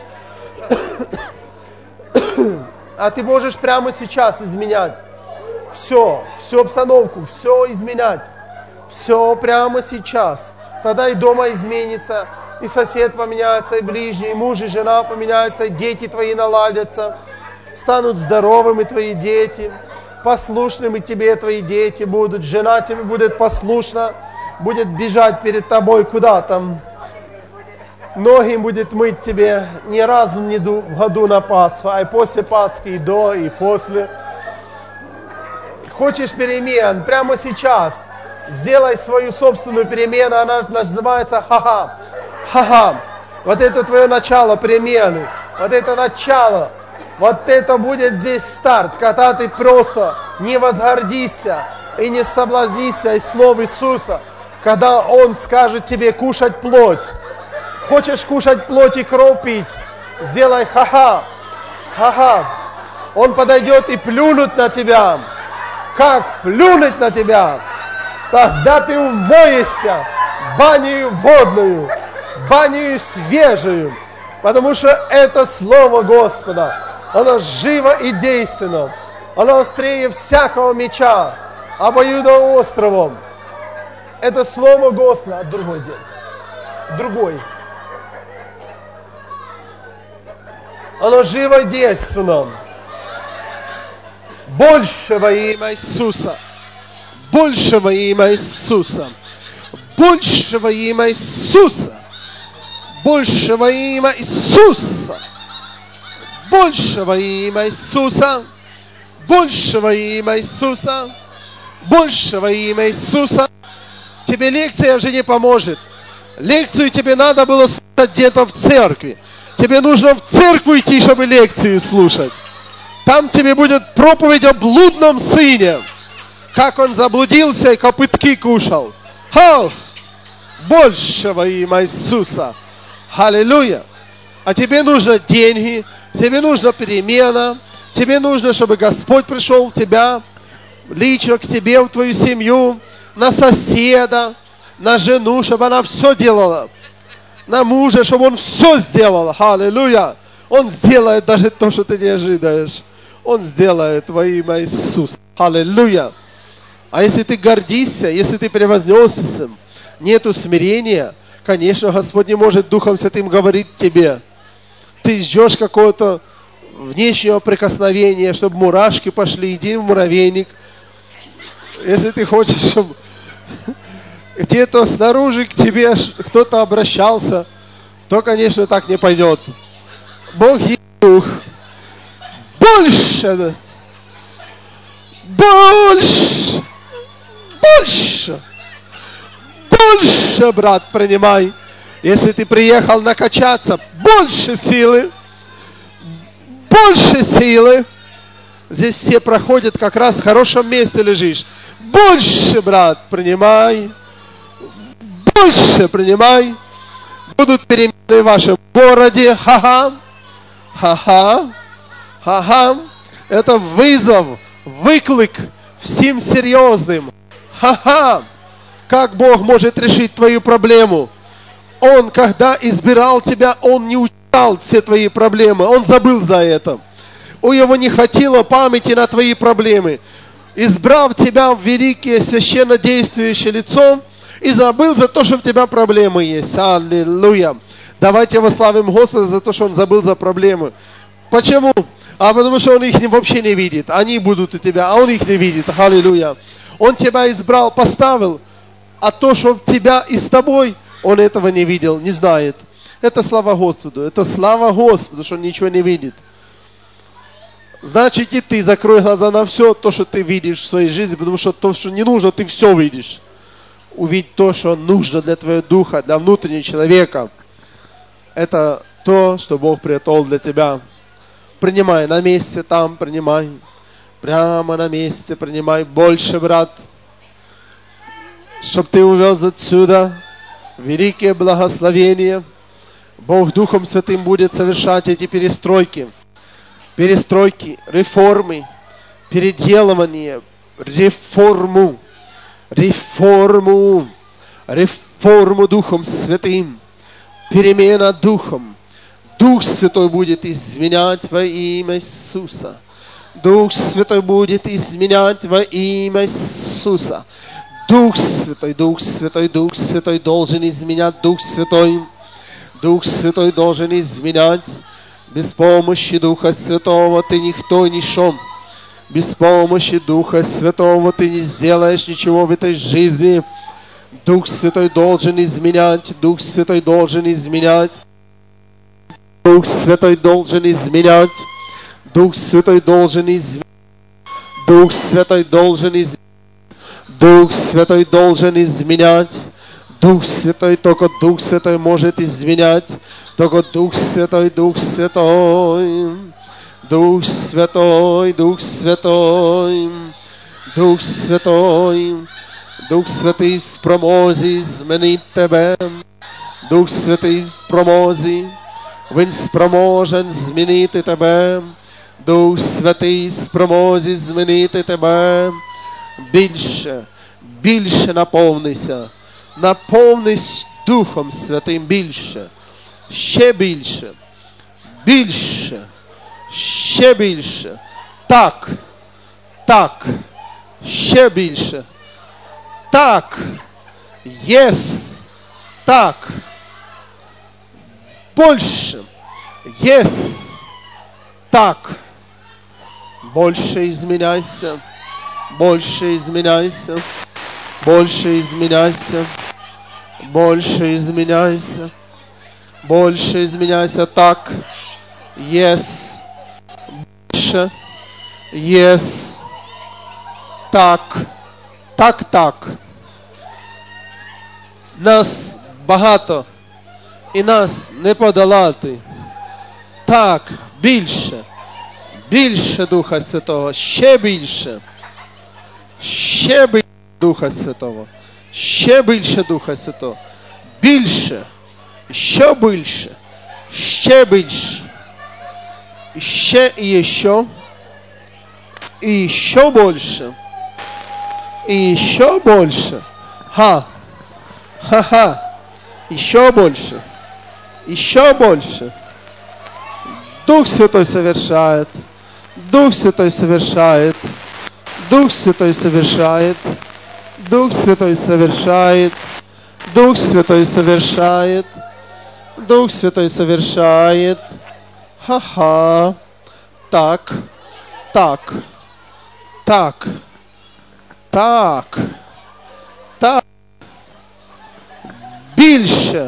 А ты можешь прямо сейчас изменять. Все, всю обстановку, все изменять. Все прямо сейчас. Тогда и дома изменится, и сосед поменяется, и ближний, и муж, и жена поменяются, и дети твои наладятся. Станут здоровыми твои дети, послушными тебе твои дети будут. Жена тебе будет послушна, будет бежать перед тобой куда-то. Ноги будет мыть тебе не раз в году на Пасху, а и после Пасхи, и до, и после. Хочешь перемен? Прямо сейчас. Сделай свою собственную перемену, она называется ха-ха. Ха-ха. Вот это твое начало перемены. Вот это начало. Вот это будет здесь старт, когда ты просто не возгордишься и не соблазнишься из слов Иисуса, когда Он скажет тебе кушать плоть. Хочешь кушать плоть и кровь пить? Сделай ха-ха. Ха-ха. Он подойдет и плюнет на тебя. Как плюнуть на тебя? Тогда ты умоешься баню водную, баню свежую, потому что это Слово Господа, оно живо и действенно, оно острее всякого меча, обоюдоостровом. Это Слово Господа. Другой день. Другой. Оно живо и действенно. Больше во имя Иисуса. Больше во имя Иисуса. Больше во имя Иисуса. Больше во имя Иисуса. Больше во имя Иисуса. Больше во имя Иисуса. Больше во имя Иисуса. Тебе лекция уже не поможет. Лекцию тебе надо было слушать где-то в церкви. Тебе нужно в церковь идти, чтобы лекцию слушать. Там тебе будет проповедь о блудном сыне. Как он заблудился и копытки кушал. Ха! Больше во имя Иисуса. Аллилуйя. А тебе нужны деньги, тебе нужна перемена, тебе нужно, чтобы Господь пришел в тебя, лично к тебе, в твою семью, на соседа, на жену, чтобы она все делала. На мужа, чтобы он все сделал. Аллилуйя. Он сделает даже то, что ты не ожидаешь. Он сделает во имя Иисуса. Аллилуйя. А если ты гордишься, если ты превознесся, нету смирения, конечно, Господь не может Духом Святым говорить тебе. Ты ждешь какого-то внешнего прикосновения, чтобы мурашки пошли, иди в муравейник. Если ты хочешь, чтобы где-то снаружи к тебе кто-то обращался, то, конечно, так не пойдет. Бог есть Дух. Больше! Больше! Больше! Больше, брат, принимай. Если ты приехал накачаться, больше силы. Больше силы. Здесь все проходят, как раз в хорошем месте лежишь. Больше, брат, принимай. Больше принимай. Будут перемены в вашем городе. Ха-ха. Ха-ха. Ха-ха. Это вызов, выклик всем серьезным. Ха-ха! Как Бог может решить твою проблему? Он, когда избирал тебя, Он не учитал все твои проблемы. Он забыл за это. У Его не хватило памяти на твои проблемы. Избрав тебя в великое священно действующее лицо, и забыл за то, что у тебя проблемы есть. Аллилуйя. Давайте восславим Господа за то, что Он забыл за проблемы. Почему? А потому что Он их вообще не видит. Они будут у тебя, а Он их не видит. Аллилуйя. Он тебя избрал, поставил, а то, что тебя и с тобой, Он этого не видел, не знает. Это слава Господу. Это слава Господу, что Он ничего не видит. Значит, и ты закрой глаза на все, то, что ты видишь в своей жизни, потому что то, что не нужно, ты все видишь. Увидеть то, что нужно для твоего духа, для внутреннего человека. Это то, что Бог приготовил для тебя. Принимай на месте там, принимай. Прямо на месте принимай больше, брат. Чтоб ты увез отсюда великие благословения. Бог Духом Святым будет совершать эти перестройки. Перестройки, реформы, переделывание, реформу, реформу, реформу Духом Святым, перемена Духом. Дух Святой будет изменять во имя Иисуса. Дух Святой будет изменять во имя Иисуса. Дух Святой, Дух Святой, Дух Святой должен изменять, Дух Святой. Дух Святой должен изменять. Без помощи Духа Святого ты никто и ничто. Без помощи Духа Святого ты не сделаешь ничего в этой жизни. Дух Святой должен изменять. Дух Святой должен изменять. Дух Святой должен изменять. Дух Святой должен изменять. Дух Святой должен изменять. Дух Святой должен изменять. Дух Святой, только Дух Святой может изменять. Только Дух Святой, Дух Святой, Дух Святой, Дух Святой, Дух Святой, Дух Святий в спромозі змінить тебе. Дух Святий в промозі, Він спроможен змінити тебе. Дух Святий в спромозі змінити тебе. Більше, більше наповнися, наповнись Духом Святим більше. Ще більше, більше, ще більше, так, так, ще більше, так, єс, так, більше, єс, так, більше изменяйся, більше изменяйся, більше изменяйся, більше изменяйся. Больше изменяйся, так, yes, больше, yes, так, так, так. Нас багато, і нас не подолати. Так, більше, більше Духа Святого, ще більше, ще більше Духа Святого, ще більше Духа Святого, більше. Еще больше, еще больше, еще и еще, и еще больше, и еще больше, ха, ха-ха, еще больше, еще больше. Дух Святой совершает, Дух Святой совершает, Дух Святой совершает, Дух Святой совершает, Дух Святой совершает. Дух Святой совершает. Ха-ха. Так. Так. Так. Так. Так. Більше.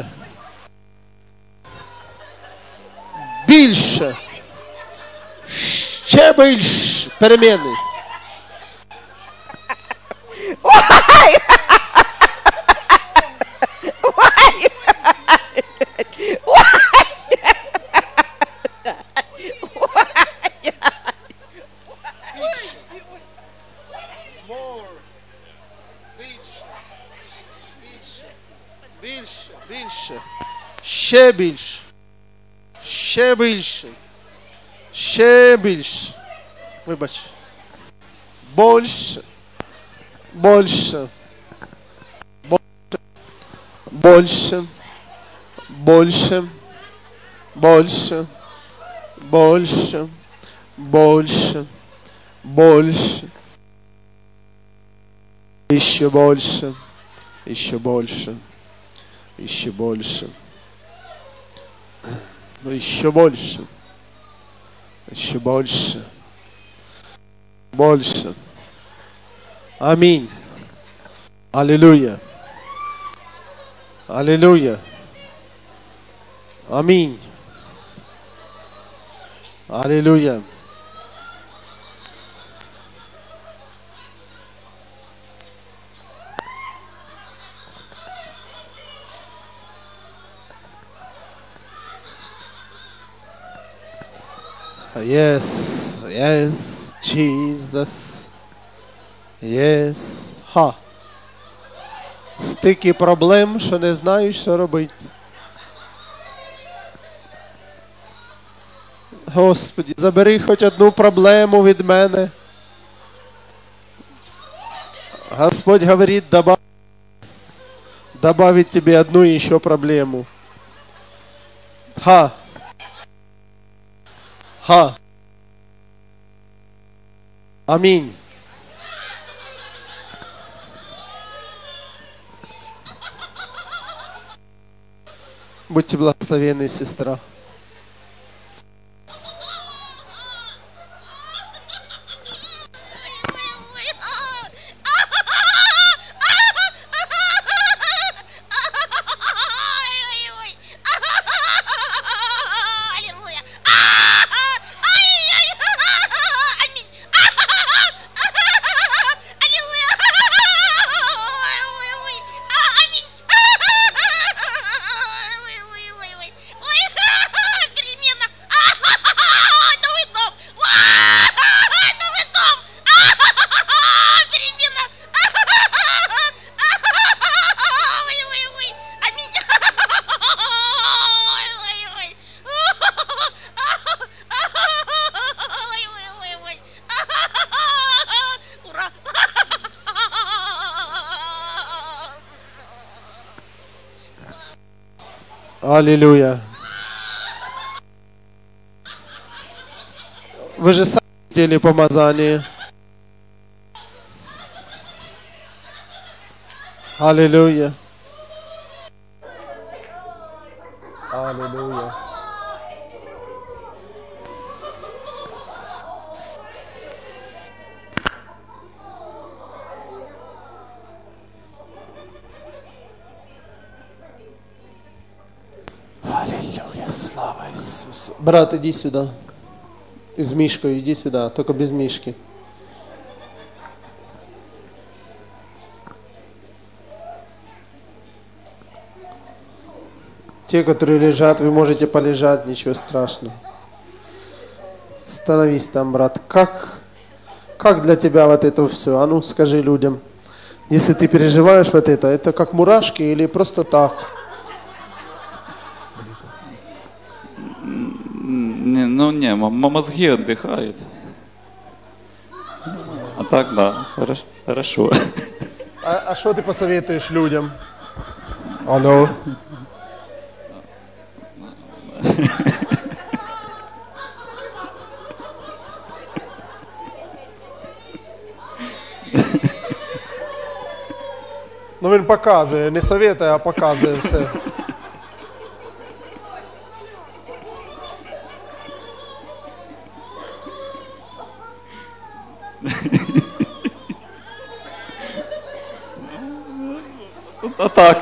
Більше. Ще більше переміни. Ще більше, ще більше, ще більше, Вибач. Больше. Больше. Больше. Больше. Больше. Больше. Больше. Больше. Еще больше. Еще больше. Еще больше. Ну еще больше. Еще больше. Больше. Аминь. Аллилуйя. Аллилуйя. Аминь. Аллилуйя. Yes, yes, Jesus. Yes. Ха. Стільки проблем, що не знаю, що робити. Господи, забери хоч одну проблему від мене. Господь говорит, добав... добавить тебе одну еще проблему. Ха. Ха. Аминь. Будьте благословенны, сестра. Аллилуйя. Вы же сами хотели помазание. Аллилуйя. Аллилуйя. Аллилуйя, слава Иисусу. Брат, иди сюда. С Мишкой, иди сюда, только без Мишки. Те, которые лежат, вы можете полежать, ничего страшного. Становись там, брат. Как, как для тебя вот это все? А ну, скажи людям. Если ты переживаешь вот это, это как мурашки или просто так? Не, ну не, м- мозги отдыхают. А так, да, хорошо. хорошо. А что ты посоветуешь людям? Алло. Ну він показує, не советує, а показує все. А так.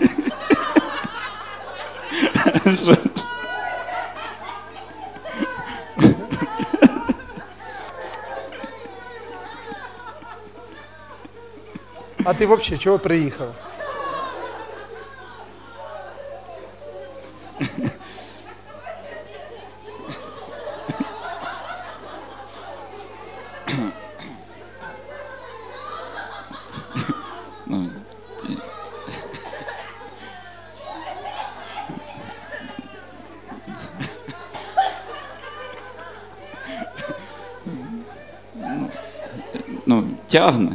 Що? А ты вообще чего приехал? Ну, ті- ну, тягне.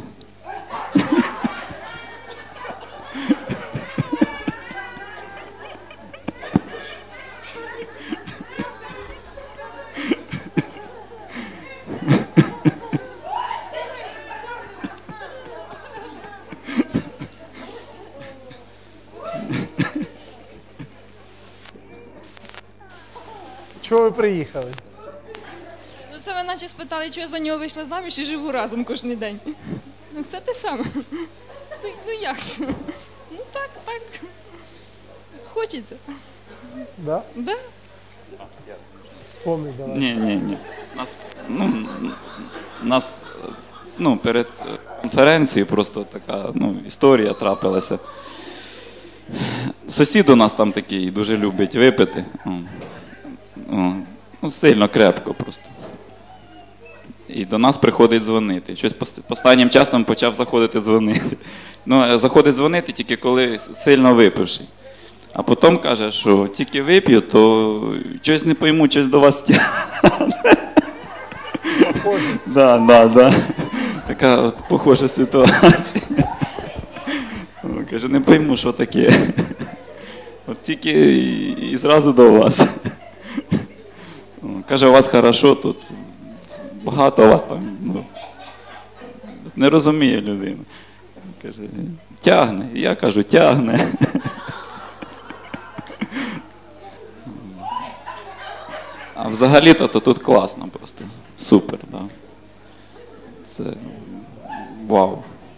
Чого ви приїхали? Ну це ви наче спитали, чого я за нього вийшла заміж і живу разом кожен день. Ну це те саме. Ну, ну як це? Ну так, так. Хочеться. Да? Да? Вспомни, давай. Ні, ні, ні. Нас, ну, нас, ну, перед конференцією просто така, ну, історія трапилася. Сусід у нас там такий дуже любить випити. Ну, сильно крепко просто. І до нас приходить дзвонити. Щось останнім часом почав заходити дзвонити. Ну, заходить дзвонити тільки коли сильно випивший. А потім каже, що тільки вип'ю, то щось не пойму, щось до вас тягне. Похоже. Да, да, да. Така от похожа ситуація. Каже, не пойму, що таке. От тільки і, і зразу до вас. Каже, у вас хорошо тут. Багато у вас там. Ну, не розуміє людина. Каже, тягне. І я кажу, тягне. А взагалі-то то тут класно просто. Супер, да. Це вау.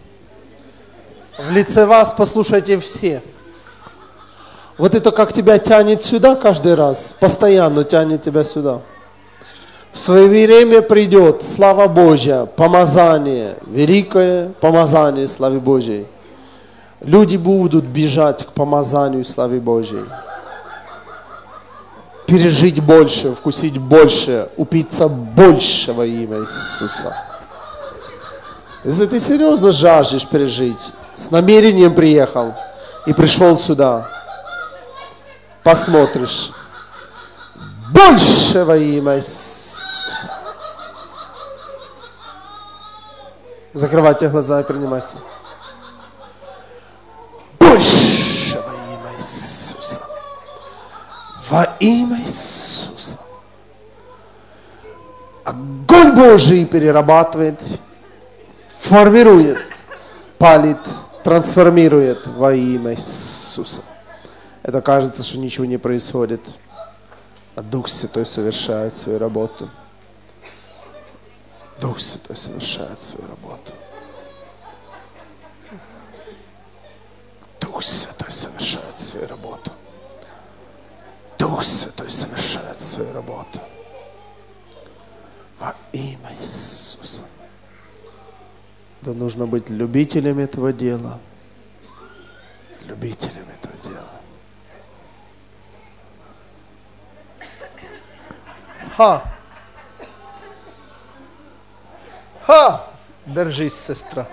В лице вас послушайте все. Вот это как тебя тянет сюда каждый раз, постоянно тянет тебя сюда. В свое время придет слава Божья, помазание, великое помазание славы Божьей. Люди будут бежать к помазанию славы Божьей. Пережить больше, вкусить больше, упиться больше во имя Иисуса. Если ты серьезно жаждешь пережить, с намерением приехал и пришел сюда, посмотришь больше во имя Иисуса. Закрывайте глаза и принимайте. Больше во имя Иисуса. Во имя Иисуса. Огонь Божий перерабатывает, формирует, палит, трансформирует во имя Иисуса. Это кажется, что ничего не происходит. А Дух Святой совершает свою работу. Дух Святой совершает свою работу. Дух Святой совершает свою работу. Дух Святой совершает свою работу. Во имя Иисуса. Да нужно быть любителем этого дела. Любителем этого дела. Ха! Ха! Держись, сестра.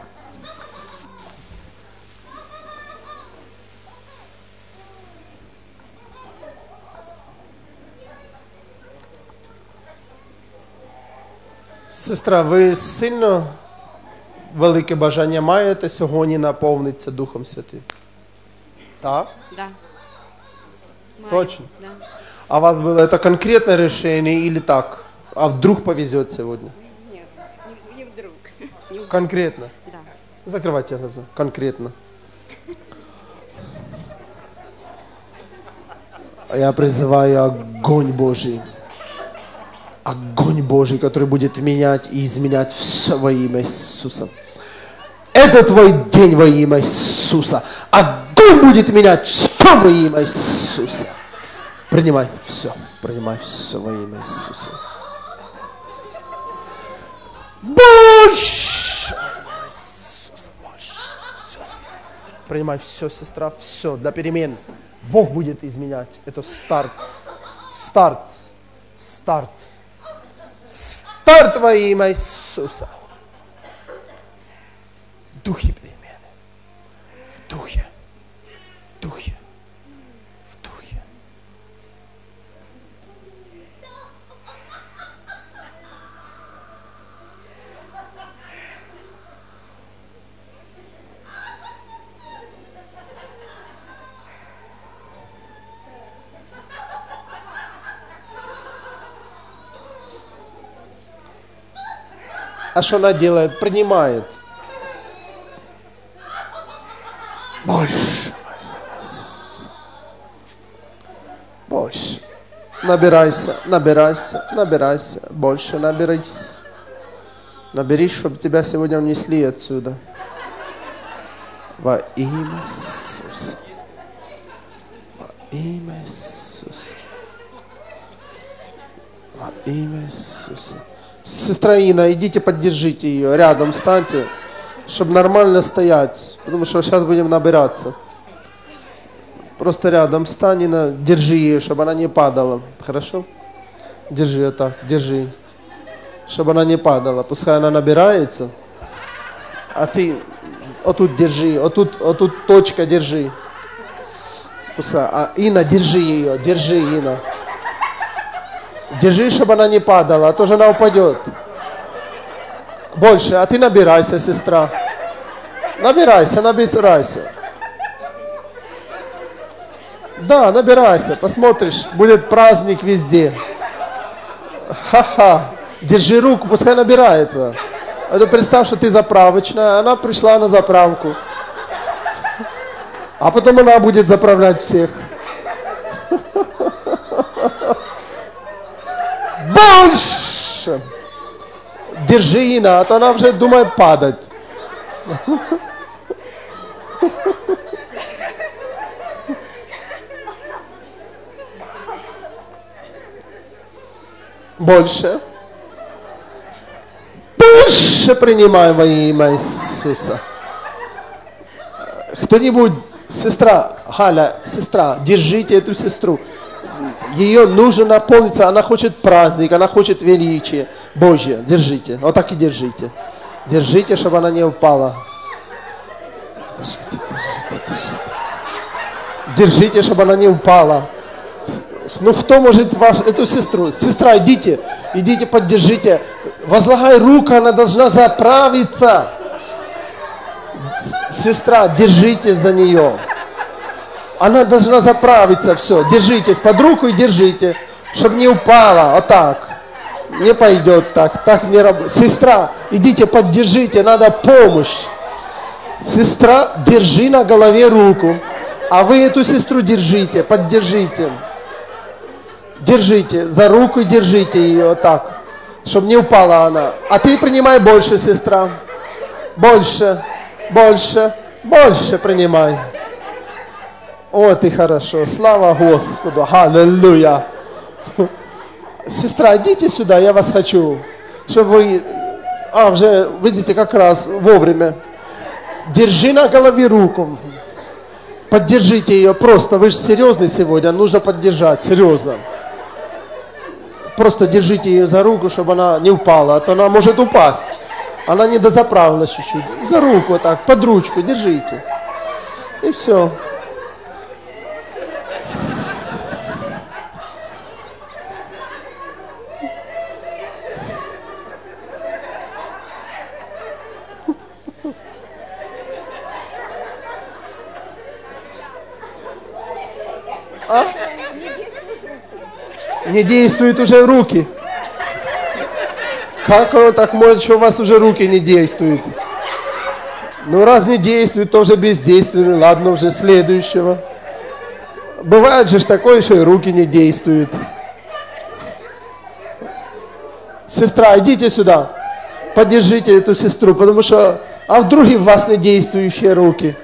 Сестра, ви сильно велике бажання маєте сьогодні наповнитися Духом Святим? Так? Да. Точно? Да. А у вас было это конкретное решение или так? А вдруг повезет сегодня? Нет, не, не вдруг. Не вдруг. Конкретно? Да. Закрывайте глаза. Конкретно. А я призываю огонь Божий. Огонь Божий, который будет менять и изменять все во имя Иисуса. Это твой день во имя Иисуса. Огонь будет менять все во имя Иисуса. Принимай все. Принимай все во имя Иисуса. Больше! Иисуса, больше. Все. Принимай все, сестра, все. Для перемен. Бог будет изменять. Это старт. Старт. Старт. Старт во имя Иисуса. В духе перемены. В духе. В духе. В духе. А что она делает? Принимает. Больше. Больше. Набирайся, набирайся, набирайся. Больше наберись. Наберись, чтобы тебя сегодня унесли отсюда. Во имя Иисуса. Во имя Иисуса. Во имя Иисуса. Сестра Инна, идите поддержите ее. Рядом встаньте, чтобы нормально стоять. Потому что сейчас будем набираться. Просто рядом встань, Инна, держи ее, чтобы она не падала. Хорошо? Держи ее так, держи. Чтобы она не падала. Пускай она набирается. А ты вот тут держи, вот тут, вот тут точка держи. Пускай. А Инна, держи ее, держи, Инна. Держи, чтобы она не падала, а то же она упадет. Больше. А ты набирайся, сестра. Набирайся, набирайся. Да, набирайся. Посмотришь, будет праздник везде. Ха-ха. Держи руку, пускай набирается. А то представь, что ты заправочная, она пришла на заправку. А потом она будет заправлять всех. Больше! Держи, Инна, а то она уже думает падать. Больше. Больше принимай во имя Иисуса. Кто-нибудь, сестра, Галя, сестра, держите эту сестру. Ее нужно наполниться, она хочет праздник, она хочет величие Божье. Держите, вот так и держите. Держите, чтобы она не упала. Держите, держите, держите. Держите, чтобы она не упала. Ну кто может ваш, эту сестру? Сестра, идите, идите, поддержите. Возлагай руку, она должна заправиться. Сестра, держитесь за нее. Она должна заправиться, все. Держитесь под руку и держите, чтобы не упала. Вот так. Не пойдет так. Так не работает. Сестра, идите, поддержите, надо помощь. Сестра, держи на голове руку. А вы эту сестру держите, поддержите. Держите, за руку и держите ее вот так, чтобы не упала она. А ты принимай больше, сестра. Больше, больше, больше принимай. О, ты хорошо. Слава Господу. Аллилуйя. Сестра, идите сюда, я вас хочу. Чтобы вы... А, уже, видите, как раз вовремя. Держи на голове руку. Поддержите ее просто. Вы же серьезный сегодня, нужно поддержать, серьезно. Просто держите ее за руку, чтобы она не упала, а то она может упасть. Она не дозаправилась чуть-чуть. За руку вот так, под ручку держите. И все. А? Не действуют уже руки. Как оно так может, что у вас уже руки не действуют? Ну, раз не действует, то уже бездейственный. Ладно, уже следующего. Бывает же такое, что и руки не действуют. Сестра, идите сюда. Поддержите эту сестру, потому что... А вдруг и у вас не действующие руки?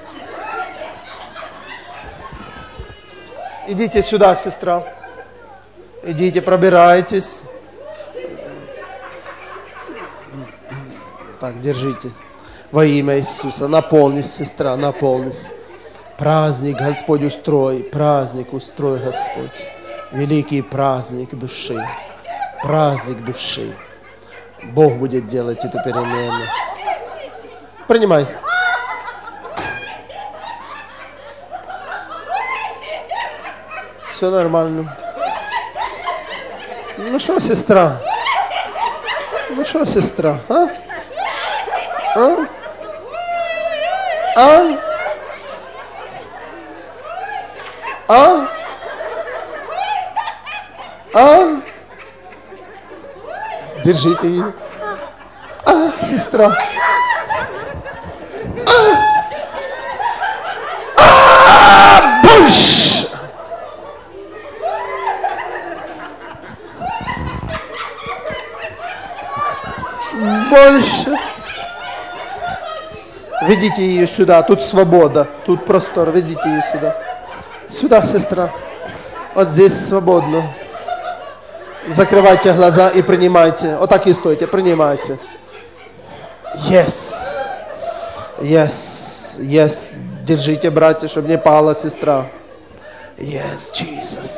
Идите сюда, сестра. Идите, пробирайтесь. Так, держите. Во имя Иисуса. Наполнись, сестра, наполнись. Праздник, Господь, устрой. Праздник устрой, Господь. Великий праздник души. Праздник души. Бог будет делать эту перемену. Принимай. Все нормально. Ну что, сестра? Ну что, сестра, а? А? А? А? А? Держите ее. А? сестра. А! Больше! Больше. Ведите ее сюда, тут свобода, тут простор, ведите ее сюда. Сюда, сестра. Вот здесь свободно. Закрывайте глаза и принимайте. Вот так и стойте, принимайте. Yes. Yes. Yes. Держите, братья, чтобы не пала сестра. Yes, Jesus.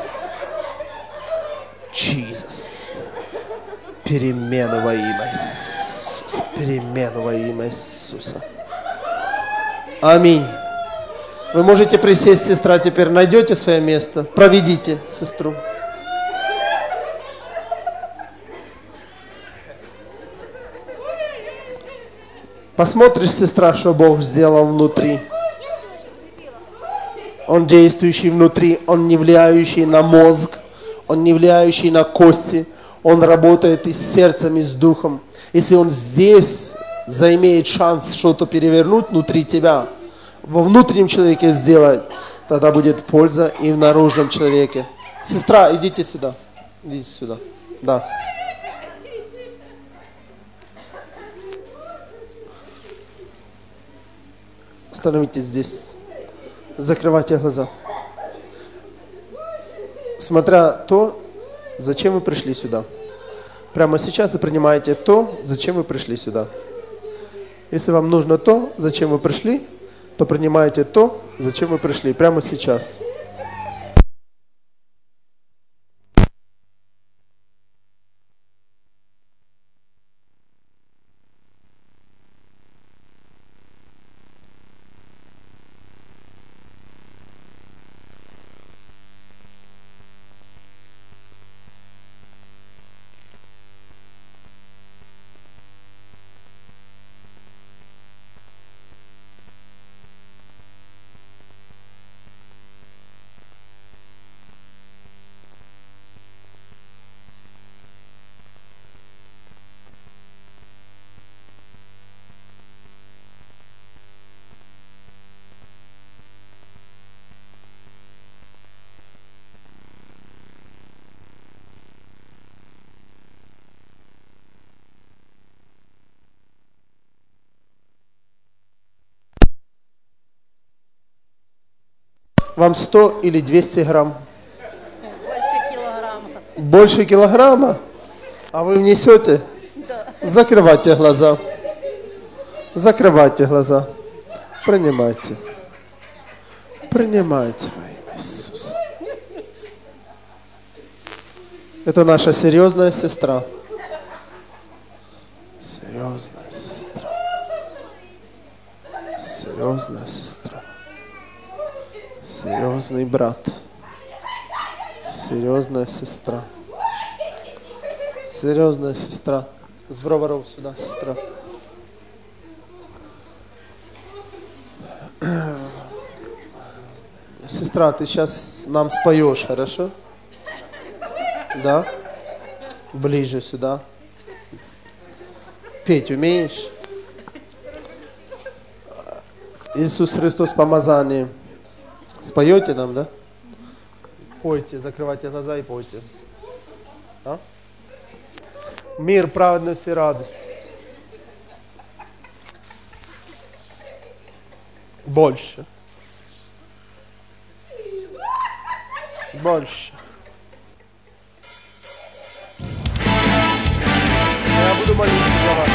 Jesus. Перемену во имя Иисуса. Перемену во имя Иисуса. Аминь. Вы можете присесть, сестра, теперь найдете свое место. Проведите сестру. Посмотришь, сестра, что Бог сделал внутри. Он действующий внутри, Он не влияющий на мозг, Он не влияющий на кости. Он работает и с сердцем, и с духом. Если Он здесь заимеет шанс что-то перевернуть внутри тебя, во внутреннем человеке сделать, тогда будет польза и в наружном человеке. Сестра, идите сюда. Идите сюда. Да. Становитесь здесь. Закрывайте глаза. Смотря то, зачем вы пришли сюда. Прямо сейчас вы принимаете то, зачем вы пришли сюда. Если вам нужно то, зачем вы пришли, то принимаете то, зачем вы пришли. Прямо сейчас. Вам сто или двести грамм? Больше килограмма. Больше килограмма? А вы внесете? Да. Закрывайте глаза. Закрывайте глаза. Принимайте. Принимайте во имя Иисуса. Это наша серьезная сестра. Серьезная сестра. Серьезная сестра. Серьезный брат. Серьезная сестра. Серьезная сестра. З броваров сюда, сестра. Сестра, ты сейчас нам споешь, хорошо? Да? Ближе сюда. Петь умеешь? Иисус Христос помазание. Споете нам, да? Пойте, закрывайте глаза и пойте. А? Мир, праведность и радость. Больше. Больше. Я буду молиться за вас.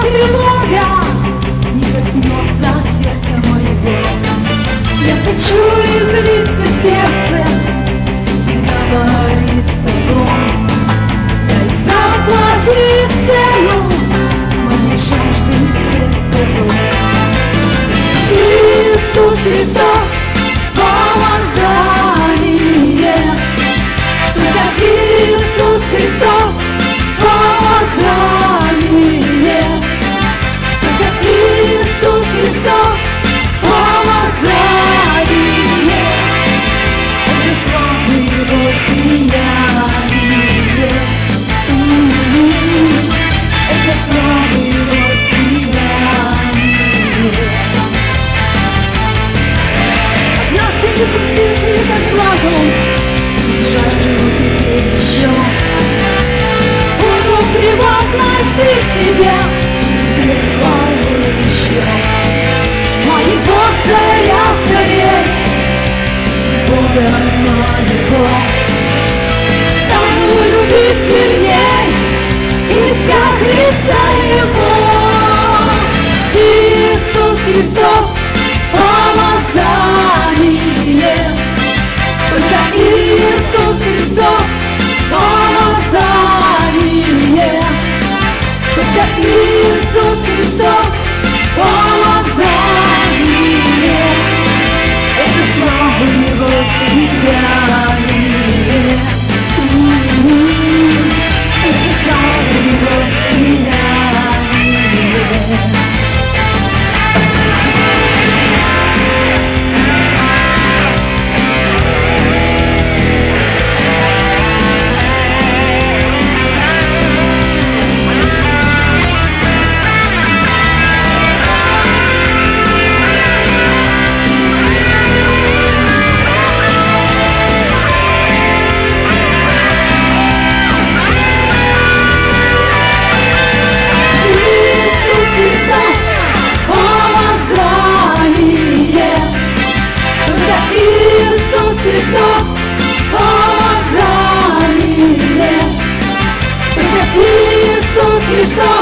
Хочу сердце и говорит с тобой. Я и заплатил цену моей жажды пред тобой. Иисус Христос, помазание. Только Иисус Христос, помазание. Только Иисус Христос, помазание. Это славы Его сияние. М-м-м. Это славы Его сияние. Однажды пустышный, как благо, и жажду теперь еще. Буду превозносить Тебя и пред славой еще. Моего царя царей и Бога моего. Стану любить сильней, искать лица Его. Иисус Христос, помазание. Только Иисус Христос, помазание. Только Иисус Христос, помазание. Это слава Его сияние. М-м-м. Это слава Его сияние. Христос, помазание. Только Иисус Христос,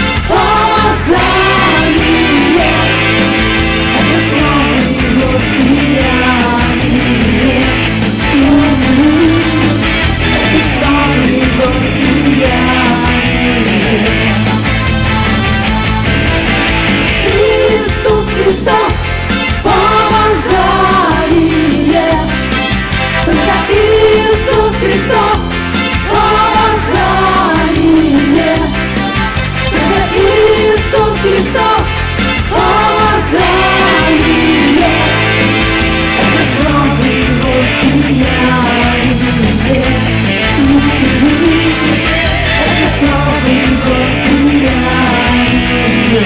помазание. Это слава Его сияние. М-м-м. Это слава Его сияние. Иисус Христос, помазание. Только Иисус Христос, помазание. Только Иисус Христос, помазание. Это слава Его сияние. Это слава Его сияние.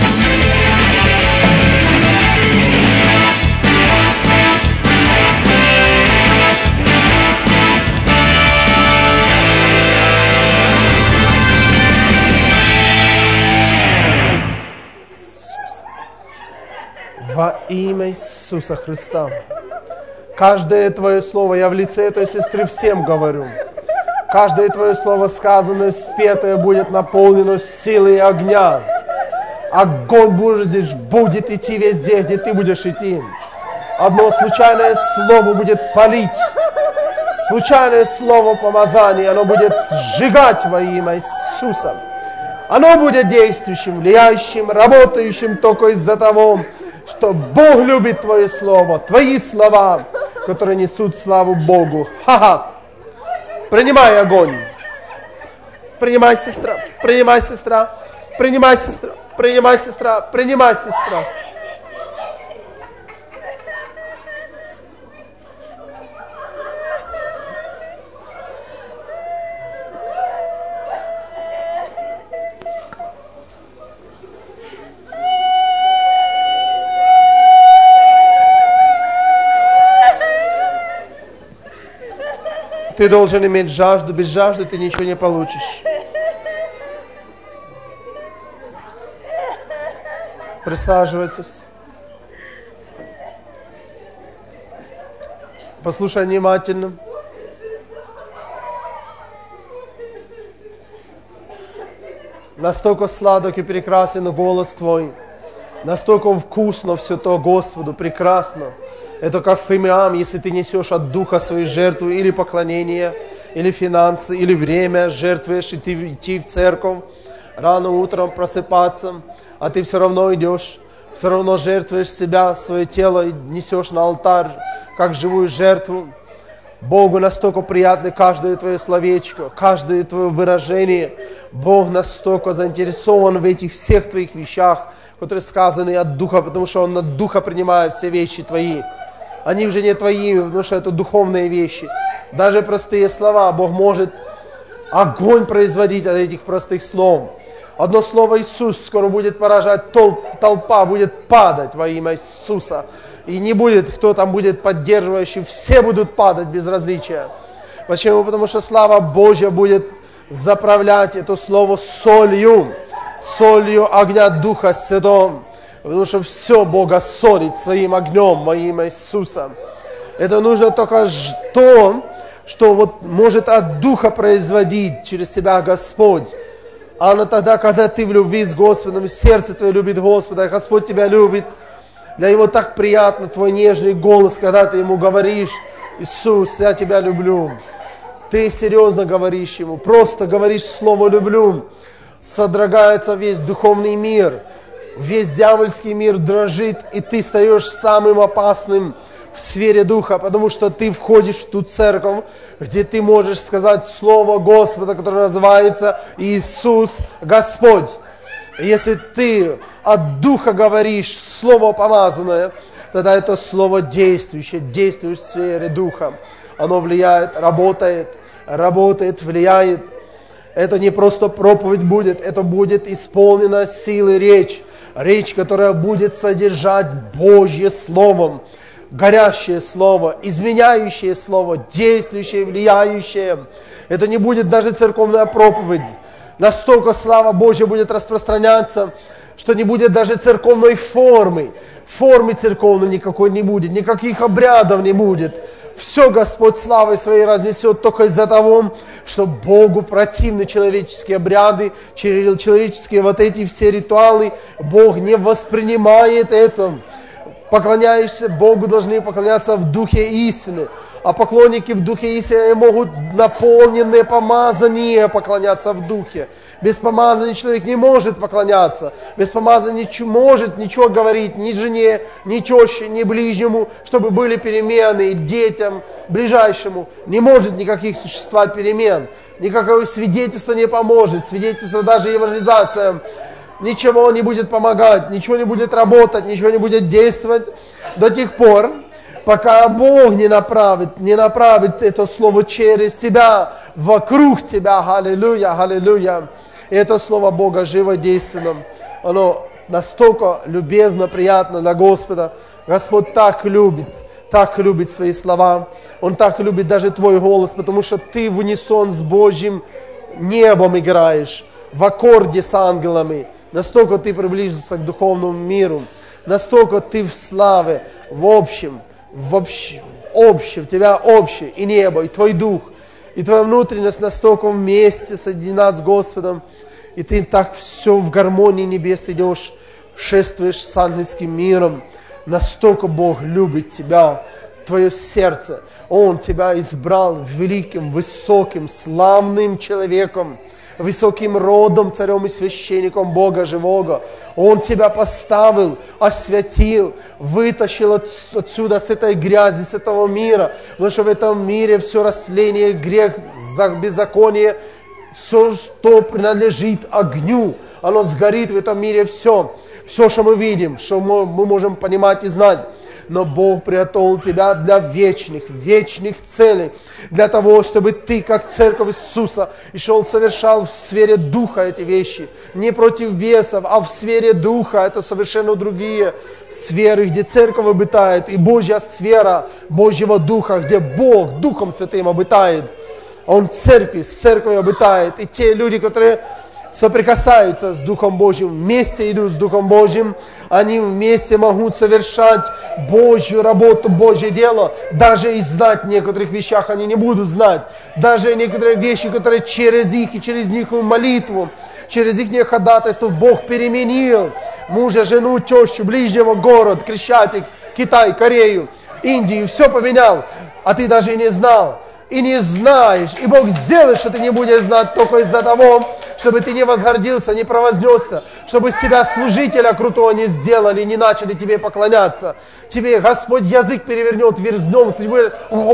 Во имя Иисуса Христа. Каждое Твое слово, я в лице этой сестры всем говорю. Каждое Твое слово сказанное, спетое, будет наполнено силой огня. Огонь будет, будет идти везде, где Ты будешь идти. Одно случайное слово будет палить. Случайное слово помазания, оно будет сжигать во имя Иисуса. Оно будет действующим, влияющим, работающим только из-за того, что Бог любит Твое Слово, Твои слова, которые несут славу Богу. Ха-ха! Принимай огонь. Принимай, сестра. Принимай, сестра. Принимай, сестра. Принимай, сестра. Принимай, сестра. Ты должен иметь жажду. Без жажды ты ничего не получишь. Присаживайтесь. Послушай внимательно. Настолько сладок и прекрасен голос Твой. Настолько вкусно все то Господу, прекрасно. Это как фимиам, если ты несешь от Духа свою жертву или поклонение, или финансы, или время, жертвуешь, и ты идти в церковь, рано утром просыпаться, а ты все равно идешь, все равно жертвуешь себя, свое тело, и несешь на алтарь, как живую жертву. Богу настолько приятно каждое твое словечко, каждое твое выражение. Бог настолько заинтересован в этих всех твоих вещах, которые сказаны от Духа, потому что Он от Духа принимает все вещи твои. Они уже не твоими, потому что это духовные вещи. Даже простые слова Бог может огонь производить от этих простых слов. Одно слово Иисус скоро будет поражать, толп, толпа будет падать во имя Иисуса. И не будет, кто там будет поддерживающий, все будут падать без различия. Почему? Потому что слава Божья будет заправлять это слово солью, солью огня Духа Святого. Потому что все Бога солит своим огнем во имя Иисуса. Это нужно только то, что вот может от Духа производить через тебя Господь. А на тогда, когда ты в любви с Господом, сердце твое любит Господа, и Господь тебя любит, для Него так приятно твой нежный голос, когда ты Ему говоришь: Иисус, я тебя люблю. Ты серьезно говоришь Ему, просто говоришь слово «люблю». Содрогается весь духовный мир, весь дьявольский мир дрожит, и ты стаешь самым опасным в сфере Духа, потому что ты входишь в ту церковь, где ты можешь сказать слово Господа, которое называется Иисус Господь. Если ты от Духа говоришь слово помазанное, тогда это слово действующее, действует в сфере Духа. Оно влияет, работает, работает, влияет. Это не просто проповедь будет, это будет исполнена силой речь. Речь, которая будет содержать Божье Слово, горящее Слово, изменяющее Слово, действующее, влияющее. Это не будет даже церковная проповедь. Настолько слава Божья будет распространяться, что не будет даже церковной формы. Формы церковной никакой не будет, никаких обрядов не будет. Все Господь славой своей разнесет только из-за того, что Богу противны человеческие обряды, человеческие вот эти все ритуалы. Бог не воспринимает это. Поклоняешься Богу, должны поклоняться в духе истины. А поклонники в духе истины могут наполненные помазания поклоняться в духе. Без помазания человек не может поклоняться. Без помазания не может ничего говорить ни жене, ни теще, ни ближнему, чтобы были перемены детям, ближайшему. Не может никаких существовать перемен. Никакое свидетельство не поможет. Свидетельство, даже евангелизация, ничего не будет помогать, ничего не будет работать, ничего не будет действовать до тех пор, пока Бог не направит, не направит это слово через тебя, вокруг тебя. Аллилуйя, аллилуйя. И это слово Бога живо действенно. Оно настолько любезно, приятно для Господа. Господь так любит, так любит свои слова. Он так любит даже твой голос, потому что ты в унисон с Божьим небом играешь, в аккорде с ангелами. Настолько ты приблизился к духовному миру, настолько ты в славе, в общем, в общем, общем, в тебя общее, и небо, и твой дух, и твоя внутренность настолько вместе соединена с Господом, и ты так все в гармонии небес идешь, шествуешь с ангельским миром. Настолько Бог любит тебя, твое сердце. Он тебя избрал великим, высоким, славным человеком, высоким родом, царем и священником Бога живого. Он тебя поставил, освятил, вытащил от, отсюда, с этой грязи, с этого мира. Потому что в этом мире все растление, грех, беззаконие, все, что принадлежит огню, оно сгорит в этом мире все. Все, что мы видим, что мы, мы можем понимать и знать. Но Бог приготовил тебя для вечных, вечных целей. Для того, чтобы ты, как церковь Иисуса, и шел, совершал в сфере Духа эти вещи. Не против бесов, а в сфере Духа. Это совершенно другие сферы, где церковь обитает. И Божья сфера Божьего Духа, где Бог Духом Святым обитает. Он в церкви, с церковью обитает. И те люди, которые соприкасаются с Духом Божьим, вместе идут с Духом Божьим, они вместе могут совершать Божью работу, Божье дело. Даже и знать в некоторых вещах они не будут знать. Даже некоторые вещи, которые через их и через них молитву, через их ходатайство Бог переменил. Мужа, жену, тещу, ближнего, город, Крещатик, Китай, Корею. Индию, все поменял, а ты даже и не знал. И не знаешь, и Бог сделает, что ты не будешь знать только из-за того, чтобы ты не возгордился, не провознесся, чтобы с тебя служителя крутого не сделали, не начали тебе поклоняться. Тебе Господь язык перевернет вверх дном, ты будешь...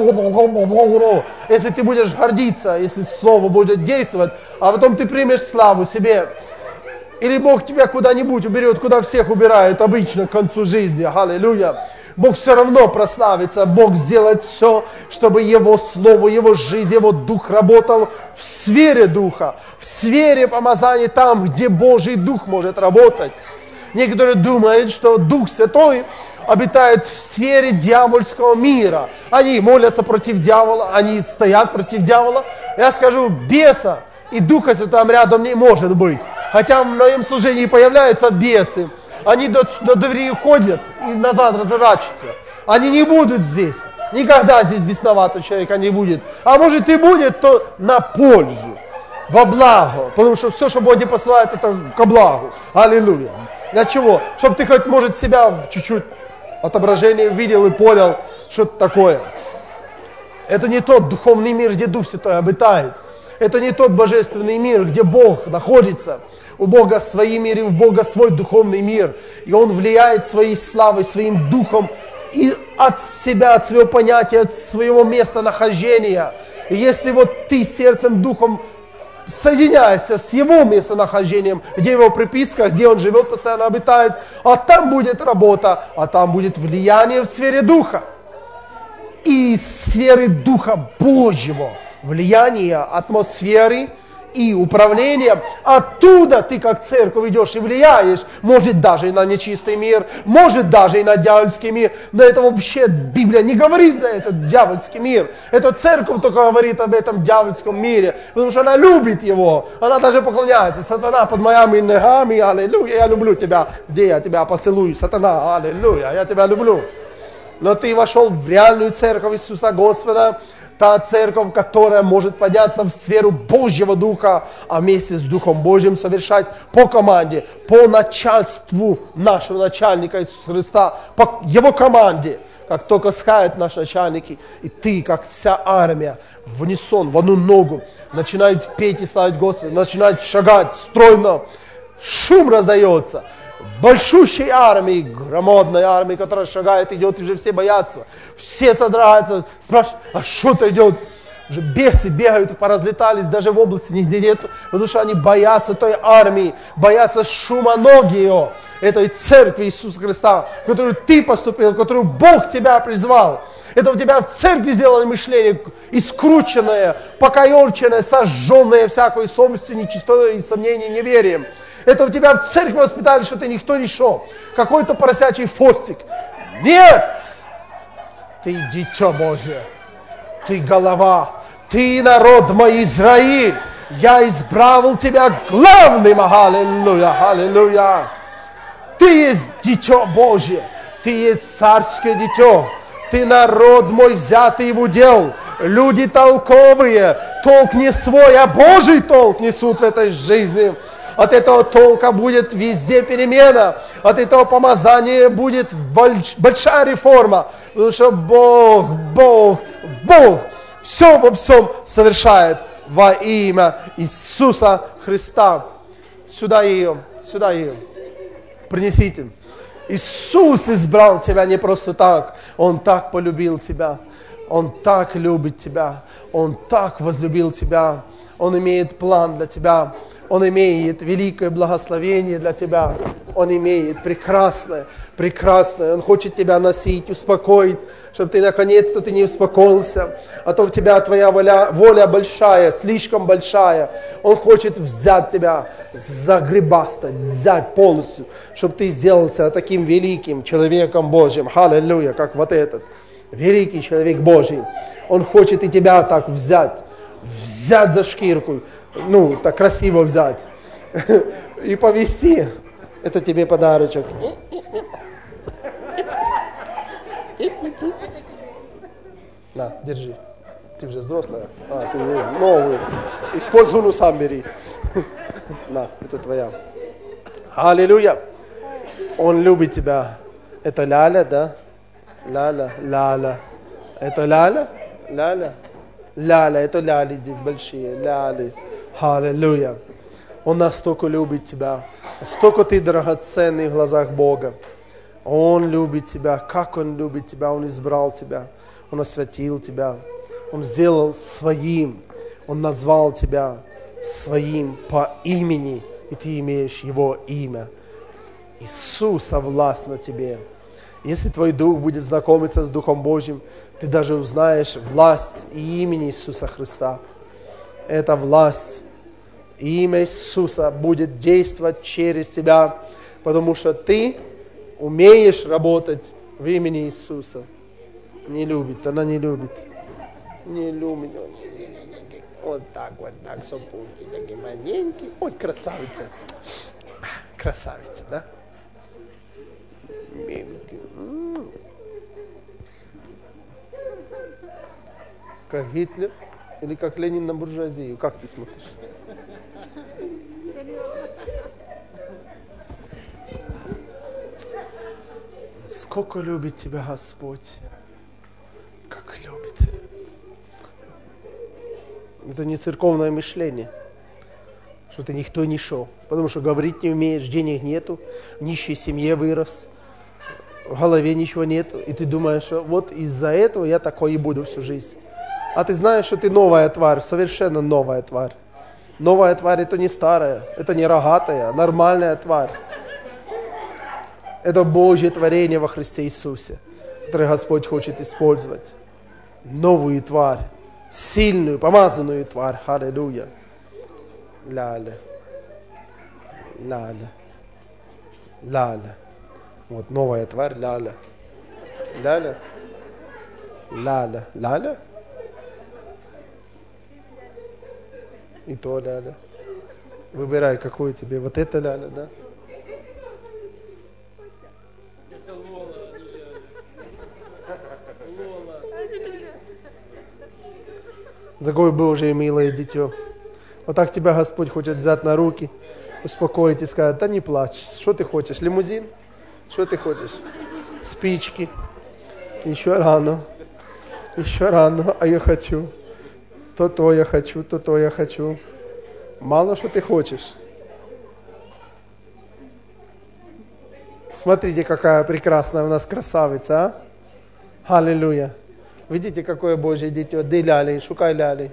Если ты будешь гордиться, если Слово будет действовать, а потом ты примешь славу себе. Или Бог тебя куда-нибудь уберет, куда всех убирает обычно к концу жизни. Аллилуйя. Бог все равно прославится, Бог сделает все, чтобы Его Слово, Его жизнь, Его Дух работал в сфере Духа, в сфере помазания, там, где Божий Дух может работать. Некоторые думают, что Дух Святой обитает в сфере дьявольского мира. Они молятся против дьявола, они стоят против дьявола. Я скажу, беса и Духа Святого рядом не может быть. Хотя в моем служении появляются бесы. Они до, до дверей ходят и назад разворачиваются. Они не будут здесь. Никогда здесь бесноватого человека не будет. А может и будет, то на пользу, во благо. Потому что все, что Бог не посылает, это ко благу. Аллилуйя. Для чего? Чтобы ты хоть, может, себя чуть-чуть отображение видел и понял, что это такое. Это не тот духовный мир, где Дух Святой обитает. Это не тот божественный мир, где Бог находится. У Бога свои миры, у Бога свой духовный мир. И Он влияет своей славой, своим духом и от себя, от своего понятия, от своего местонахождения. И если вот ты сердцем, духом соединяешься с Его местонахождением, где Его приписка, где Он живет, постоянно обитает, а там будет работа, а там будет влияние в сфере Духа. И из сферы Духа Божьего влияние, атмосферы и управление, оттуда ты как церковь идешь и влияешь, может даже и на нечистый мир, может даже и на дьявольский мир, но это вообще Библия не говорит за этот дьявольский мир, это церковь только говорит об этом дьявольском мире, потому что она любит его, она даже поклоняется, сатана под моими ногами, аллилуйя, я люблю тебя, где я тебя поцелую, сатана, аллилуйя, я тебя люблю, но ты вошел в реальную церковь Иисуса Господа, та церковь, которая может подняться в сферу Божьего Духа, а вместе с Духом Божьим совершать по команде, по начальству нашего начальника Иисуса Христа, по Его команде, как только скажут наши начальники, и ты, как вся армия, в унисон, в одну ногу, начинают петь и славить Господа, начинают шагать стройно, шум раздается. Большущей армии, громадной армии, которая шагает, идет, и уже все боятся. Все содрогаются, спрашивают, а что-то идет? Уже бесы бегают, поразлетались, даже в области нигде нету, потому что они боятся той армии, боятся шума ног ее, этой церкви Иисуса Христа, в которую ты поступил, в которую Бог тебя призвал. Это у тебя в церкви сделано мышление, искрученное, покоерченное, сожженное всякой совестью, нечистотой и сомнением, неверием. Это у тебя в церкви воспитали, что ты никто не шел. Какой-то поросячий фостик. Нет! Ты дитя Божие. Ты голова. Ты народ мой Израиль. Я избрал тебя главным. Аллилуйя, аллилуйя. Ты есть дитя Божие. Ты есть царское дитя. Ты народ мой, взятый в удел. Люди толковые. Толк не свой, а Божий толк несут в этой жизни. От этого толка будет везде перемена. От этого помазания будет большая реформа. Потому что Бог, Бог, Бог все во всем совершает во имя Иисуса Христа. Сюда ее, сюда ее. Принесите. Иисус избрал тебя не просто так. Он так полюбил тебя. Он так любит тебя. Он так возлюбил тебя. Он имеет план для тебя. Он имеет великое благословение для тебя. Он имеет прекрасное, прекрасное. Он хочет тебя носить, успокоить, чтобы ты наконец-то ты не успокоился. А то у тебя твоя воля, воля большая, слишком большая. Он хочет взять тебя, загребастать, взять полностью, чтобы ты сделался таким великим человеком Божьим. Аллилуйя, как вот этот великий человек Божий. Он хочет и тебя так взять, взять за шкирку. Ну, так красиво взять и повести. Это тебе подарочек. На, держи. Ты уже взрослая. А, ты новую. Используй, ну сам бери. На, это твоя. Аллилуйя. Он любит тебя. Это Ляля, да? Ляля, ляля. Это ляля? Ляля? Ляля, это ляли здесь большие, ляли. Аллилуйя. Он настолько любит тебя. Столько ты драгоценный в глазах Бога. Он любит тебя. Как Он любит тебя. Он избрал тебя. Он осветил тебя. Он сделал своим. Он назвал тебя своим по имени. И ты имеешь Его имя. Иисуса власть на тебе. Если твой дух будет знакомиться с Духом Божьим, ты даже узнаешь власть и имени Иисуса Христа. Эта власть и имя Иисуса будет действовать через тебя, потому что ты умеешь работать в имени Иисуса. Не любит, она не любит. Не любит. Вот так, вот так, сопунки такие маленькие. Ой, красавица. Красавица, да? Как Гитлер или как Ленин на буржуазию? Как ты смотришь? Сколько любит тебя Господь, как любит. Это не церковное мышление, что ты никто не шел, потому что говорить не умеешь, денег нету, в нищей семье вырос, в голове ничего нету, и ты думаешь, что вот из-за этого я такой и буду всю жизнь. А ты знаешь, что ты новая тварь, совершенно новая тварь. Новая тварь это не старая, это не рогатая, нормальная тварь. Это Божье творение во Христе Иисусе, которое Господь хочет использовать. Новую тварь, сильную, помазанную тварь. Аллилуйя. Ляля. Ляля. Ляля. Вот новая тварь, ляля. Ляля. Ляля. Ляля. И то ляля. Выбирай, какую тебе. Вот это ляля, да? Это Лола, а не ляля. Лола. Такое бы уже милое дитё. Вот так тебя Господь хочет взять на руки, успокоить и сказать, да не плачь. Что ты хочешь? Лимузин? Что ты хочешь? Спички? Еще рано. Еще рано, а я хочу. То-то я хочу, то-то я хочу. Мало что ты хочешь. Смотрите, какая прекрасная у нас красавица, а? Аллилуйя. Видите, какое Божье дитё? Де ляли, шукай ляли.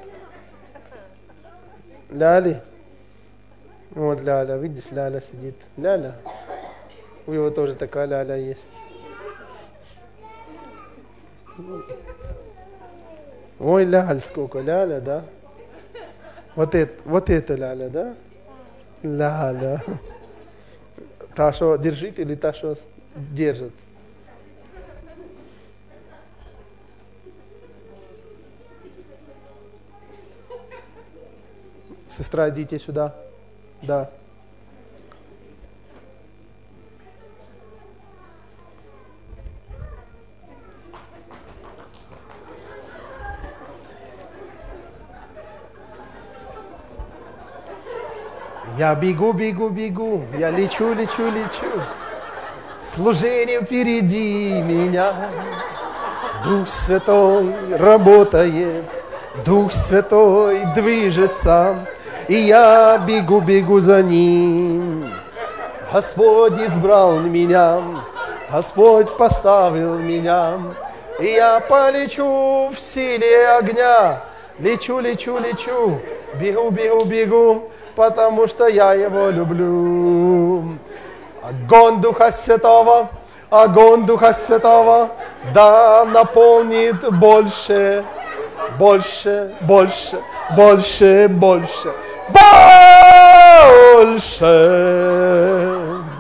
Ляли. Вот ляля, видишь, ляля сидит. Ляля. У него тоже такая ляля есть. Ой, ляль, сколько, ляля, да? Вот это, вот это ляля, да? Ляля. Та, что держит или та, что держит? Сестра, идите сюда. Да. Я бегу, бегу, бегу, я лечу, лечу, лечу. Служение впереди меня. Дух Святой работает, Дух Святой движется, и я бегу, бегу за Ним. Господь избрал меня, Господь поставил меня, и я полечу в силе огня. Лечу, лечу, лечу, бегу, бегу, бегу, потому что я Его люблю. Огонь Духа Святого, огонь Духа Святого, да наполнит больше, больше, больше, больше, больше, больше.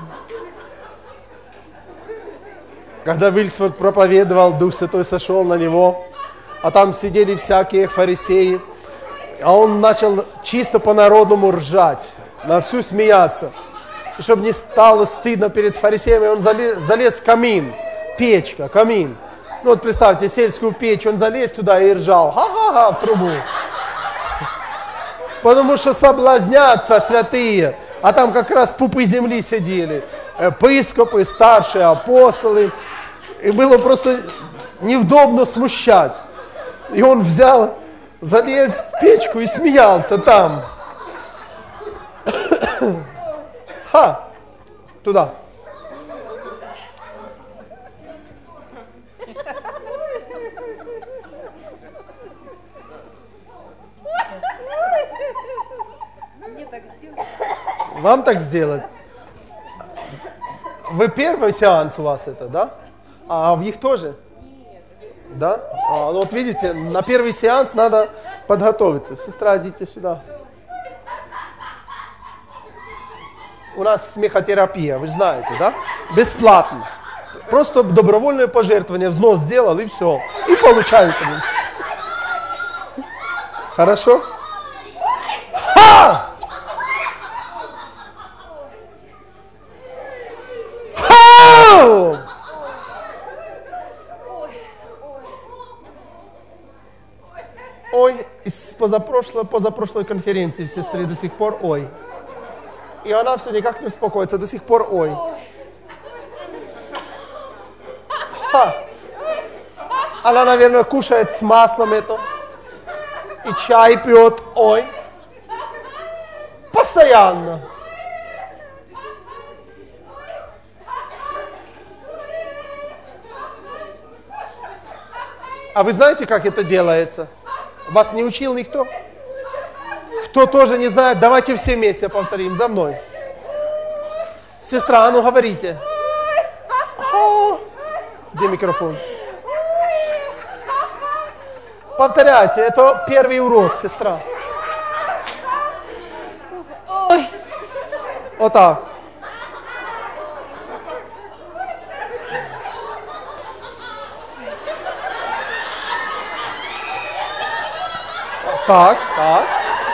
Когда Вильсфорд проповедовал, Дух Святой сошел на него, а там сидели всякие фарисеи, а он начал чисто по-народному ржать, на всю смеяться. И чтобы не стало стыдно перед фарисеями, он залез, залез в камин, печка, камин. Ну вот представьте, сельскую печь, он залез туда и ржал, ха-ха-ха, в трубу. Потому что соблазнятся святые, а там как раз пупы земли сидели, епископы, старшие апостолы. И было просто неудобно смущать. И он взял, залез в печку и смеялся там. Ха! Туда. Вам так сделать? Вы первый сеанс у вас это, да? А в них тоже? Да? А, ну вот видите, на первый сеанс надо подготовиться. Сестра, идите сюда. У нас смехотерапия, вы же знаете, да? Бесплатно. Просто добровольное пожертвование, взнос сделал и все. И получаете. Хорошо? Ха! Ха! Ой, из позапрошлой, позапрошлой конференции в сестре до сих пор ой. И она все никак не успокоится, до сих пор ой. Ха. Она, наверное, кушает с маслом это. И чай пьет, ой. Постоянно. А вы знаете, как это делается? Вас не учил никто? Кто тоже не знает, давайте все вместе повторим за мной. Сестра, а ну говорите. О, где микрофон? Повторяйте, это первый урок, сестра. Ой, Вот так. Так, так.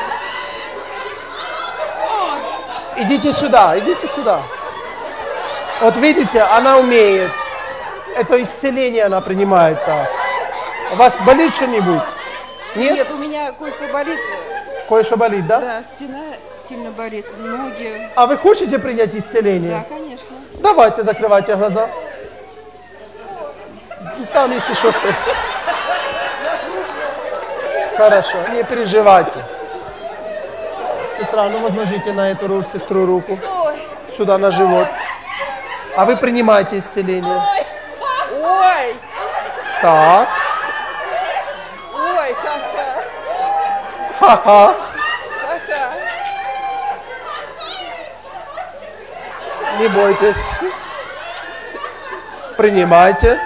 Идите сюда, идите сюда. Вот видите, она умеет. Это исцеление она принимает так. У вас болит что-нибудь? Нет? Нет, у меня кое-что болит. Кое-что болит, да? Да, спина сильно болит, ноги. А вы хотите принять исцеление? Да, конечно. Давайте, закрывайте глаза. Там есть еще что. Хорошо, не переживайте. Сестра, ну возложите на эту руку, сестру руку. Сюда на живот. А вы принимаете исцеление. Ой, Так. ой, ха-ха, Ха-ха. ха-ха. Не бойтесь. Принимайте.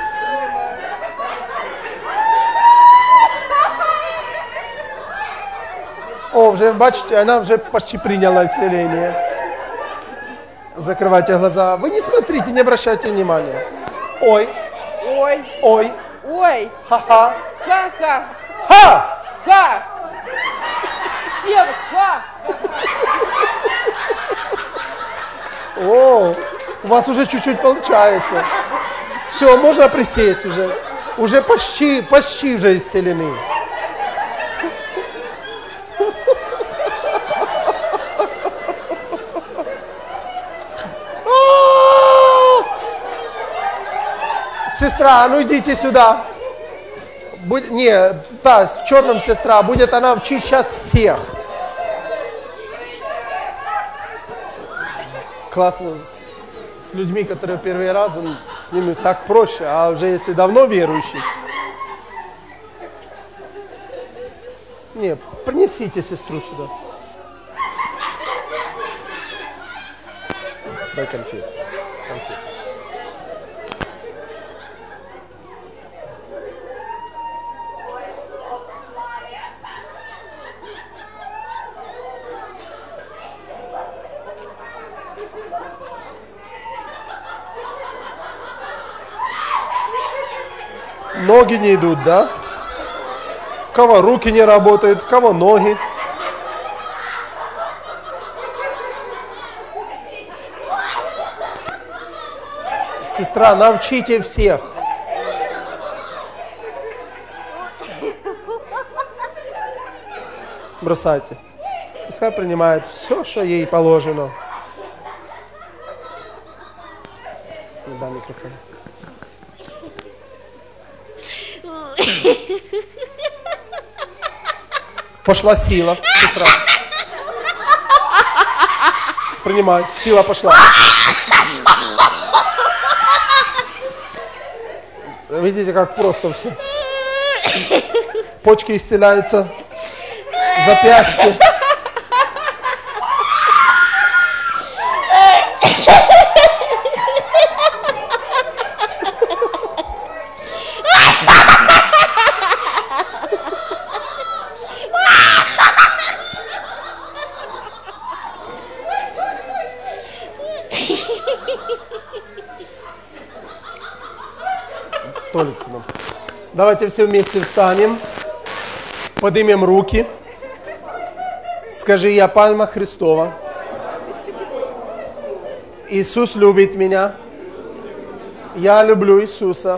О, уже, бачите, она уже почти приняла исцеление. Закрывайте глаза. Вы не смотрите, не обращайте внимания. Ой, Ой, ой, ой, ха-ха, ха-ха, ха! ха. Всем ха. О, у вас уже чуть-чуть получается. Все, можно присесть уже. Уже почти, почти уже исцелены. Сестра, а ну идите сюда. Будь, не, та в черном сестра, будет она учить сейчас всех. Классно с, с людьми, которые первый раз, с ними так проще, а уже если давно верующий. Не, принесите сестру сюда. Дай конфет. Конфет. Ноги не идут, да? У кого руки не работают, у кого ноги. Сестра, научите всех. Бросайте. Пускай принимает все, что ей положено. Не дай микрофон. Пошла сила, сестра. Принимай, сила пошла. Видите, как просто все. Почки исцеляются, запястья. Толик, сынок. Давайте все вместе встанем, поднимем руки. Скажи: я пальма Христова. Иисус любит меня. Я люблю Иисуса.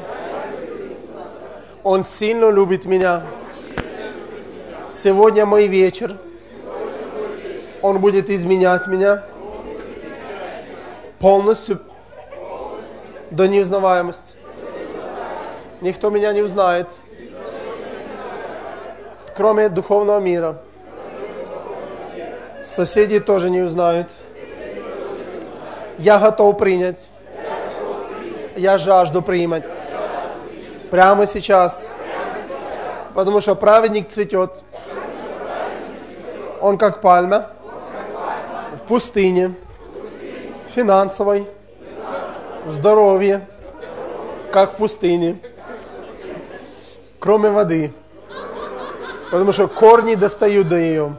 Он сильно любит меня. Сегодня мой вечер. Он будет изменять меня полностью до неузнаваемости. Никто меня не узнает, кроме духовного мира. Соседи тоже не узнают. Я готов принять. Я жажду принимать. Прямо сейчас. Потому что праведник цветет. Он как пальма в пустыне, финансовой, в здоровье, как в пустыне. Кроме воды. Потому что корни достают до нее.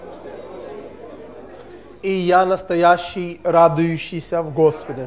И я настоящий, радующийся в Господе.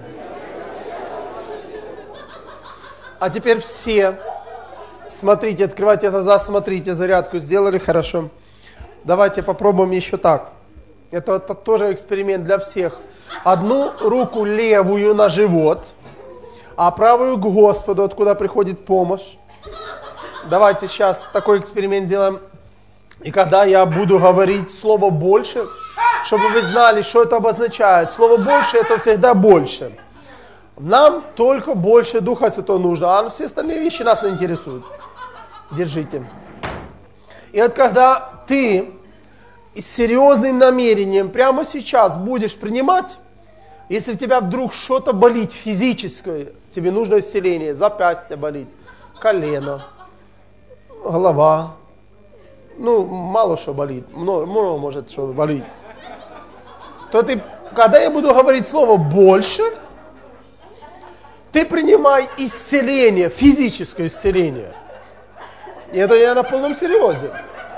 А теперь все, смотрите, открывайте глаза, смотрите, зарядку сделали, хорошо. Давайте попробуем еще так. Это, это тоже эксперимент для всех. Одну руку левую на живот, а правую к Господу, откуда приходит помощь. Давайте сейчас такой эксперимент сделаем. И когда я буду говорить слово «больше», чтобы вы знали, что это обозначает. Слово «больше» — это всегда больше. Нам только больше Духа Святого нужно, а все остальные вещи нас не интересуют. Держите. И вот когда ты с серьезным намерением прямо сейчас будешь принимать, если у тебя вдруг что-то болит физическое, тебе нужно исцеление, запястье болит, колено, голова, ну, мало что болит, много, много может что болит, то ты, когда я буду говорить слово «больше», ты принимай исцеление, физическое исцеление. И это я на полном серьезе.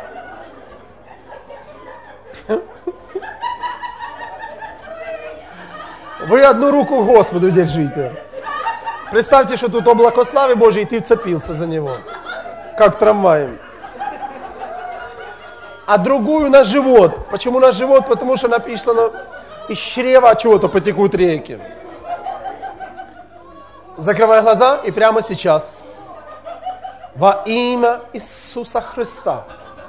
Вы одну руку к Господу держите. Представьте, что тут облако славы Божьей, и ты вцепился за него, как трамваем. А другую на живот. Почему на живот? Потому что написано, из чрева чего-то потекут реки. Закрывай глаза и прямо сейчас. Во имя Иисуса Христа.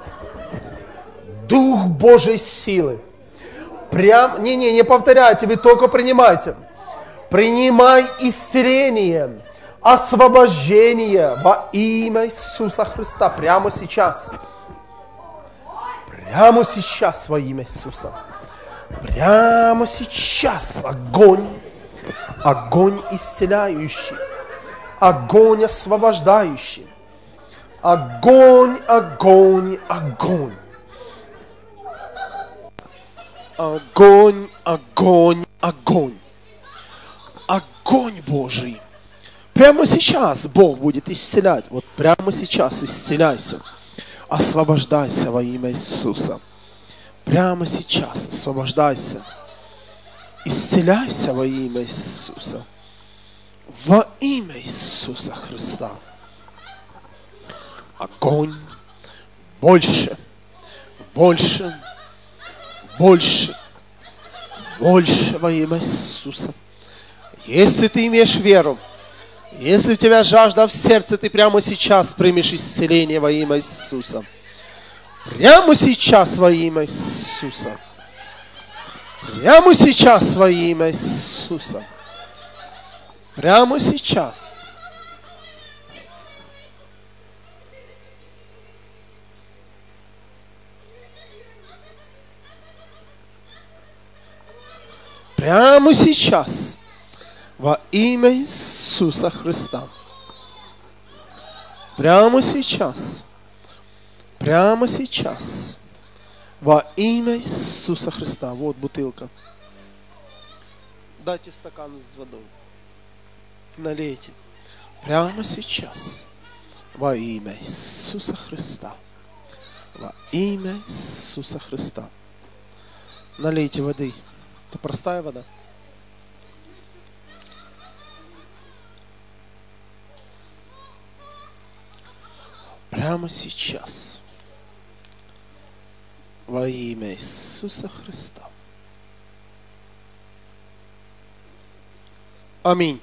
Дух Божьей силы. Прям, не-не, не повторяйте, вы только принимайте. Принимай исцеление, освобождение во имя Иисуса Христа. Прямо сейчас. Прямо сейчас во имя Иисуса. Прямо сейчас огонь. Огонь исцеляющий. Огонь освобождающий. Огонь, огонь, огонь. Огонь, огонь, огонь. Огонь Божий. Прямо сейчас Бог будет исцелять. Вот прямо сейчас исцеляйся. Освобождайся во имя Иисуса. Прямо сейчас освобождайся. Исцеляйся во имя Иисуса. Во имя Иисуса Христа. Огонь. Больше. Больше. Больше. Больше во имя Иисуса. Если ты имеешь веру, если у тебя жажда в сердце, ты прямо сейчас примешь исцеление во имя Иисуса. Прямо сейчас во имя Иисуса. Прямо сейчас во имя Иисуса. Прямо сейчас. Прямо сейчас во имя Иисуса Христа. Прямо сейчас. Прямо сейчас во имя Иисуса Христа. Вот бутылка. Дайте стакан с водой. Налейте. Прямо сейчас во имя Иисуса Христа. Во имя Иисуса Христа. Налейте воды. Это простая вода. Прямо сейчас. Во имя Иисуса Христа. Аминь.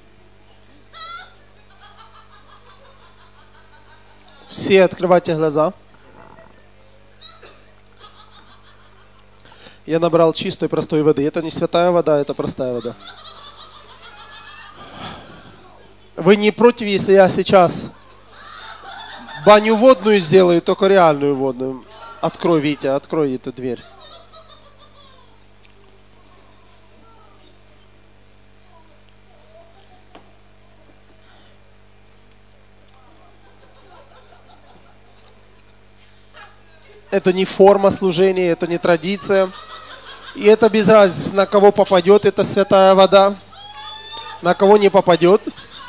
Все открывайте глаза. Я набрал чистой простой воды. Это не святая вода, это простая вода. Вы не против, если я сейчас баню водную сделаю, только реальную водную? Открой, Витя, открой эту дверь. Это не форма служения, это не традиция. И это без разницы, на кого попадет эта святая вода, на кого не попадет.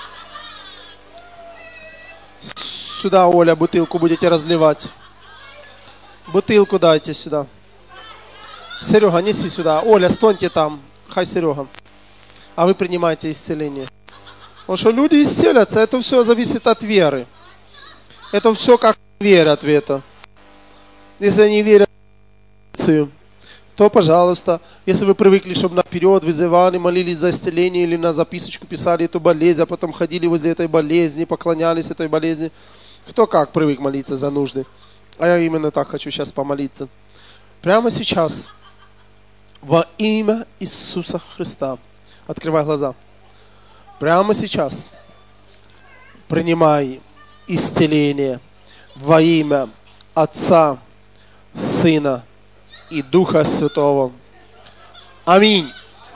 Сюда, Оля, бутылку будете разливать. Бутылку дайте сюда. Серега, неси сюда. Оля, стоньте там. Хай, Серега. А вы принимайте исцеление. Потому что люди исцелятся, это все зависит от веры. Это все как верят в это. Если они верят в исцеление, то, пожалуйста, если вы привыкли, чтобы наперед вызывали, молились за исцеление или на записочку писали эту болезнь, а потом ходили возле этой болезни, поклонялись этой болезни. Кто как привык молиться за нужды. А я именно так хочу сейчас помолиться. Прямо сейчас, во имя Иисуса Христа. Открывай глаза. Прямо сейчас принимай исцеление во имя Отца, Сына и Духа Святого. Аминь.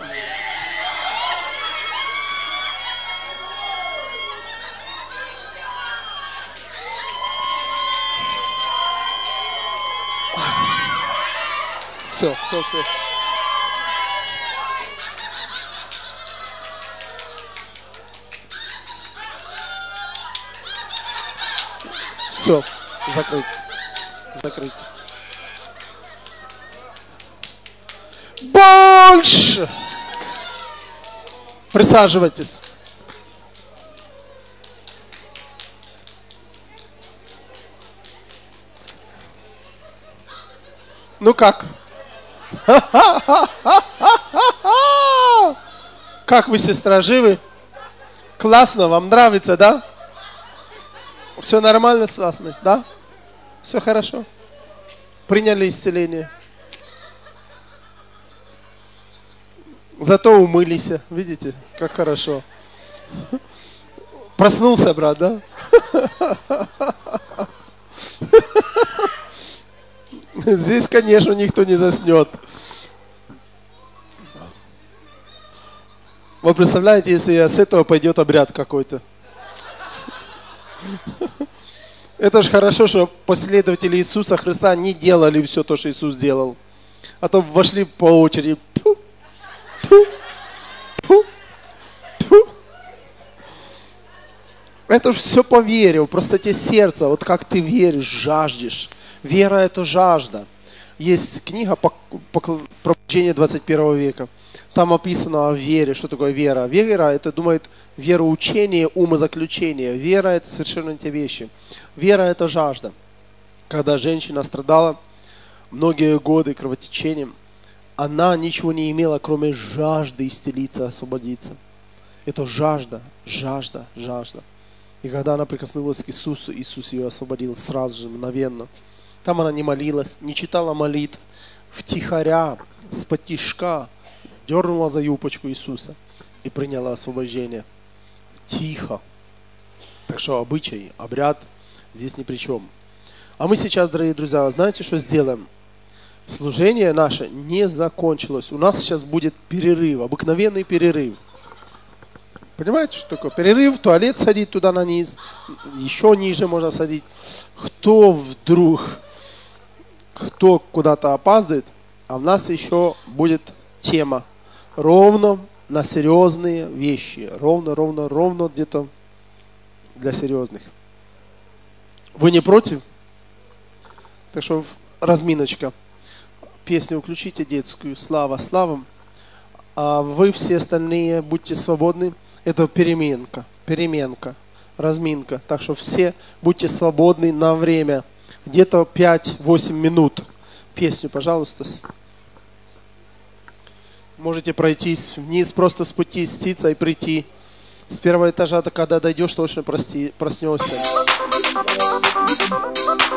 Все, все, все. Все, закрыть. Закрыть. Больше! Присаживайтесь. Ну как? Как вы, сестра, живы? Классно, вам нравится, да? Все нормально с вами, да? Все хорошо? Приняли исцеление? Зато умылись, видите, как хорошо. Проснулся, брат, да? Здесь, конечно, никто не заснет. Вы представляете, если с этого пойдет обряд какой-то? Это же хорошо, что последователи Иисуса Христа не делали все то, что Иисус делал. А то вошли по очереди. Тьфу, тьфу, тьфу, тьфу. Это же все по вере, в простоте сердца. Вот как ты веришь, жаждешь. Вера – это жажда. Есть книга «Пробуждение двадцать первого века». Там описано о вере. Что такое вера? Вера – это, думает, вероучение, умозаключение. Вера – это совершенно не те вещи. Вера – это жажда. Когда женщина страдала многие годы кровотечением, она ничего не имела, кроме жажды исцелиться, освободиться. Это жажда, жажда, жажда. И когда она прикоснулась к Иисусу, Иисус ее освободил сразу же, мгновенно. Там она не молилась, не читала молитв, втихаря, с-под тишка дернула за юбочку Иисуса и приняла освобождение. Тихо. Так что обычай, обряд здесь ни при чем. А мы сейчас, дорогие друзья, знаете, что сделаем? служение наше не закончилось. У нас сейчас будет перерыв, обыкновенный перерыв. Понимаете, что такое перерыв? В туалет сходить туда на низ, еще ниже можно сходить. Кто вдруг, кто куда-то опаздывает, а у нас еще будет тема ровно на серьезные вещи. Ровно, ровно, ровно где-то для серьезных. Вы не против? Так что разминочка. Песню включите детскую «Слава славам». А вы все остальные будьте свободны. Это переменка, переменка, разминка. Так что все будьте свободны на время. Где-то пять-восемь минут. Песню, пожалуйста. Можете пройтись вниз, просто спуститься и прийти. С первого этажа, до когда дойдешь, точно прости, проснешься.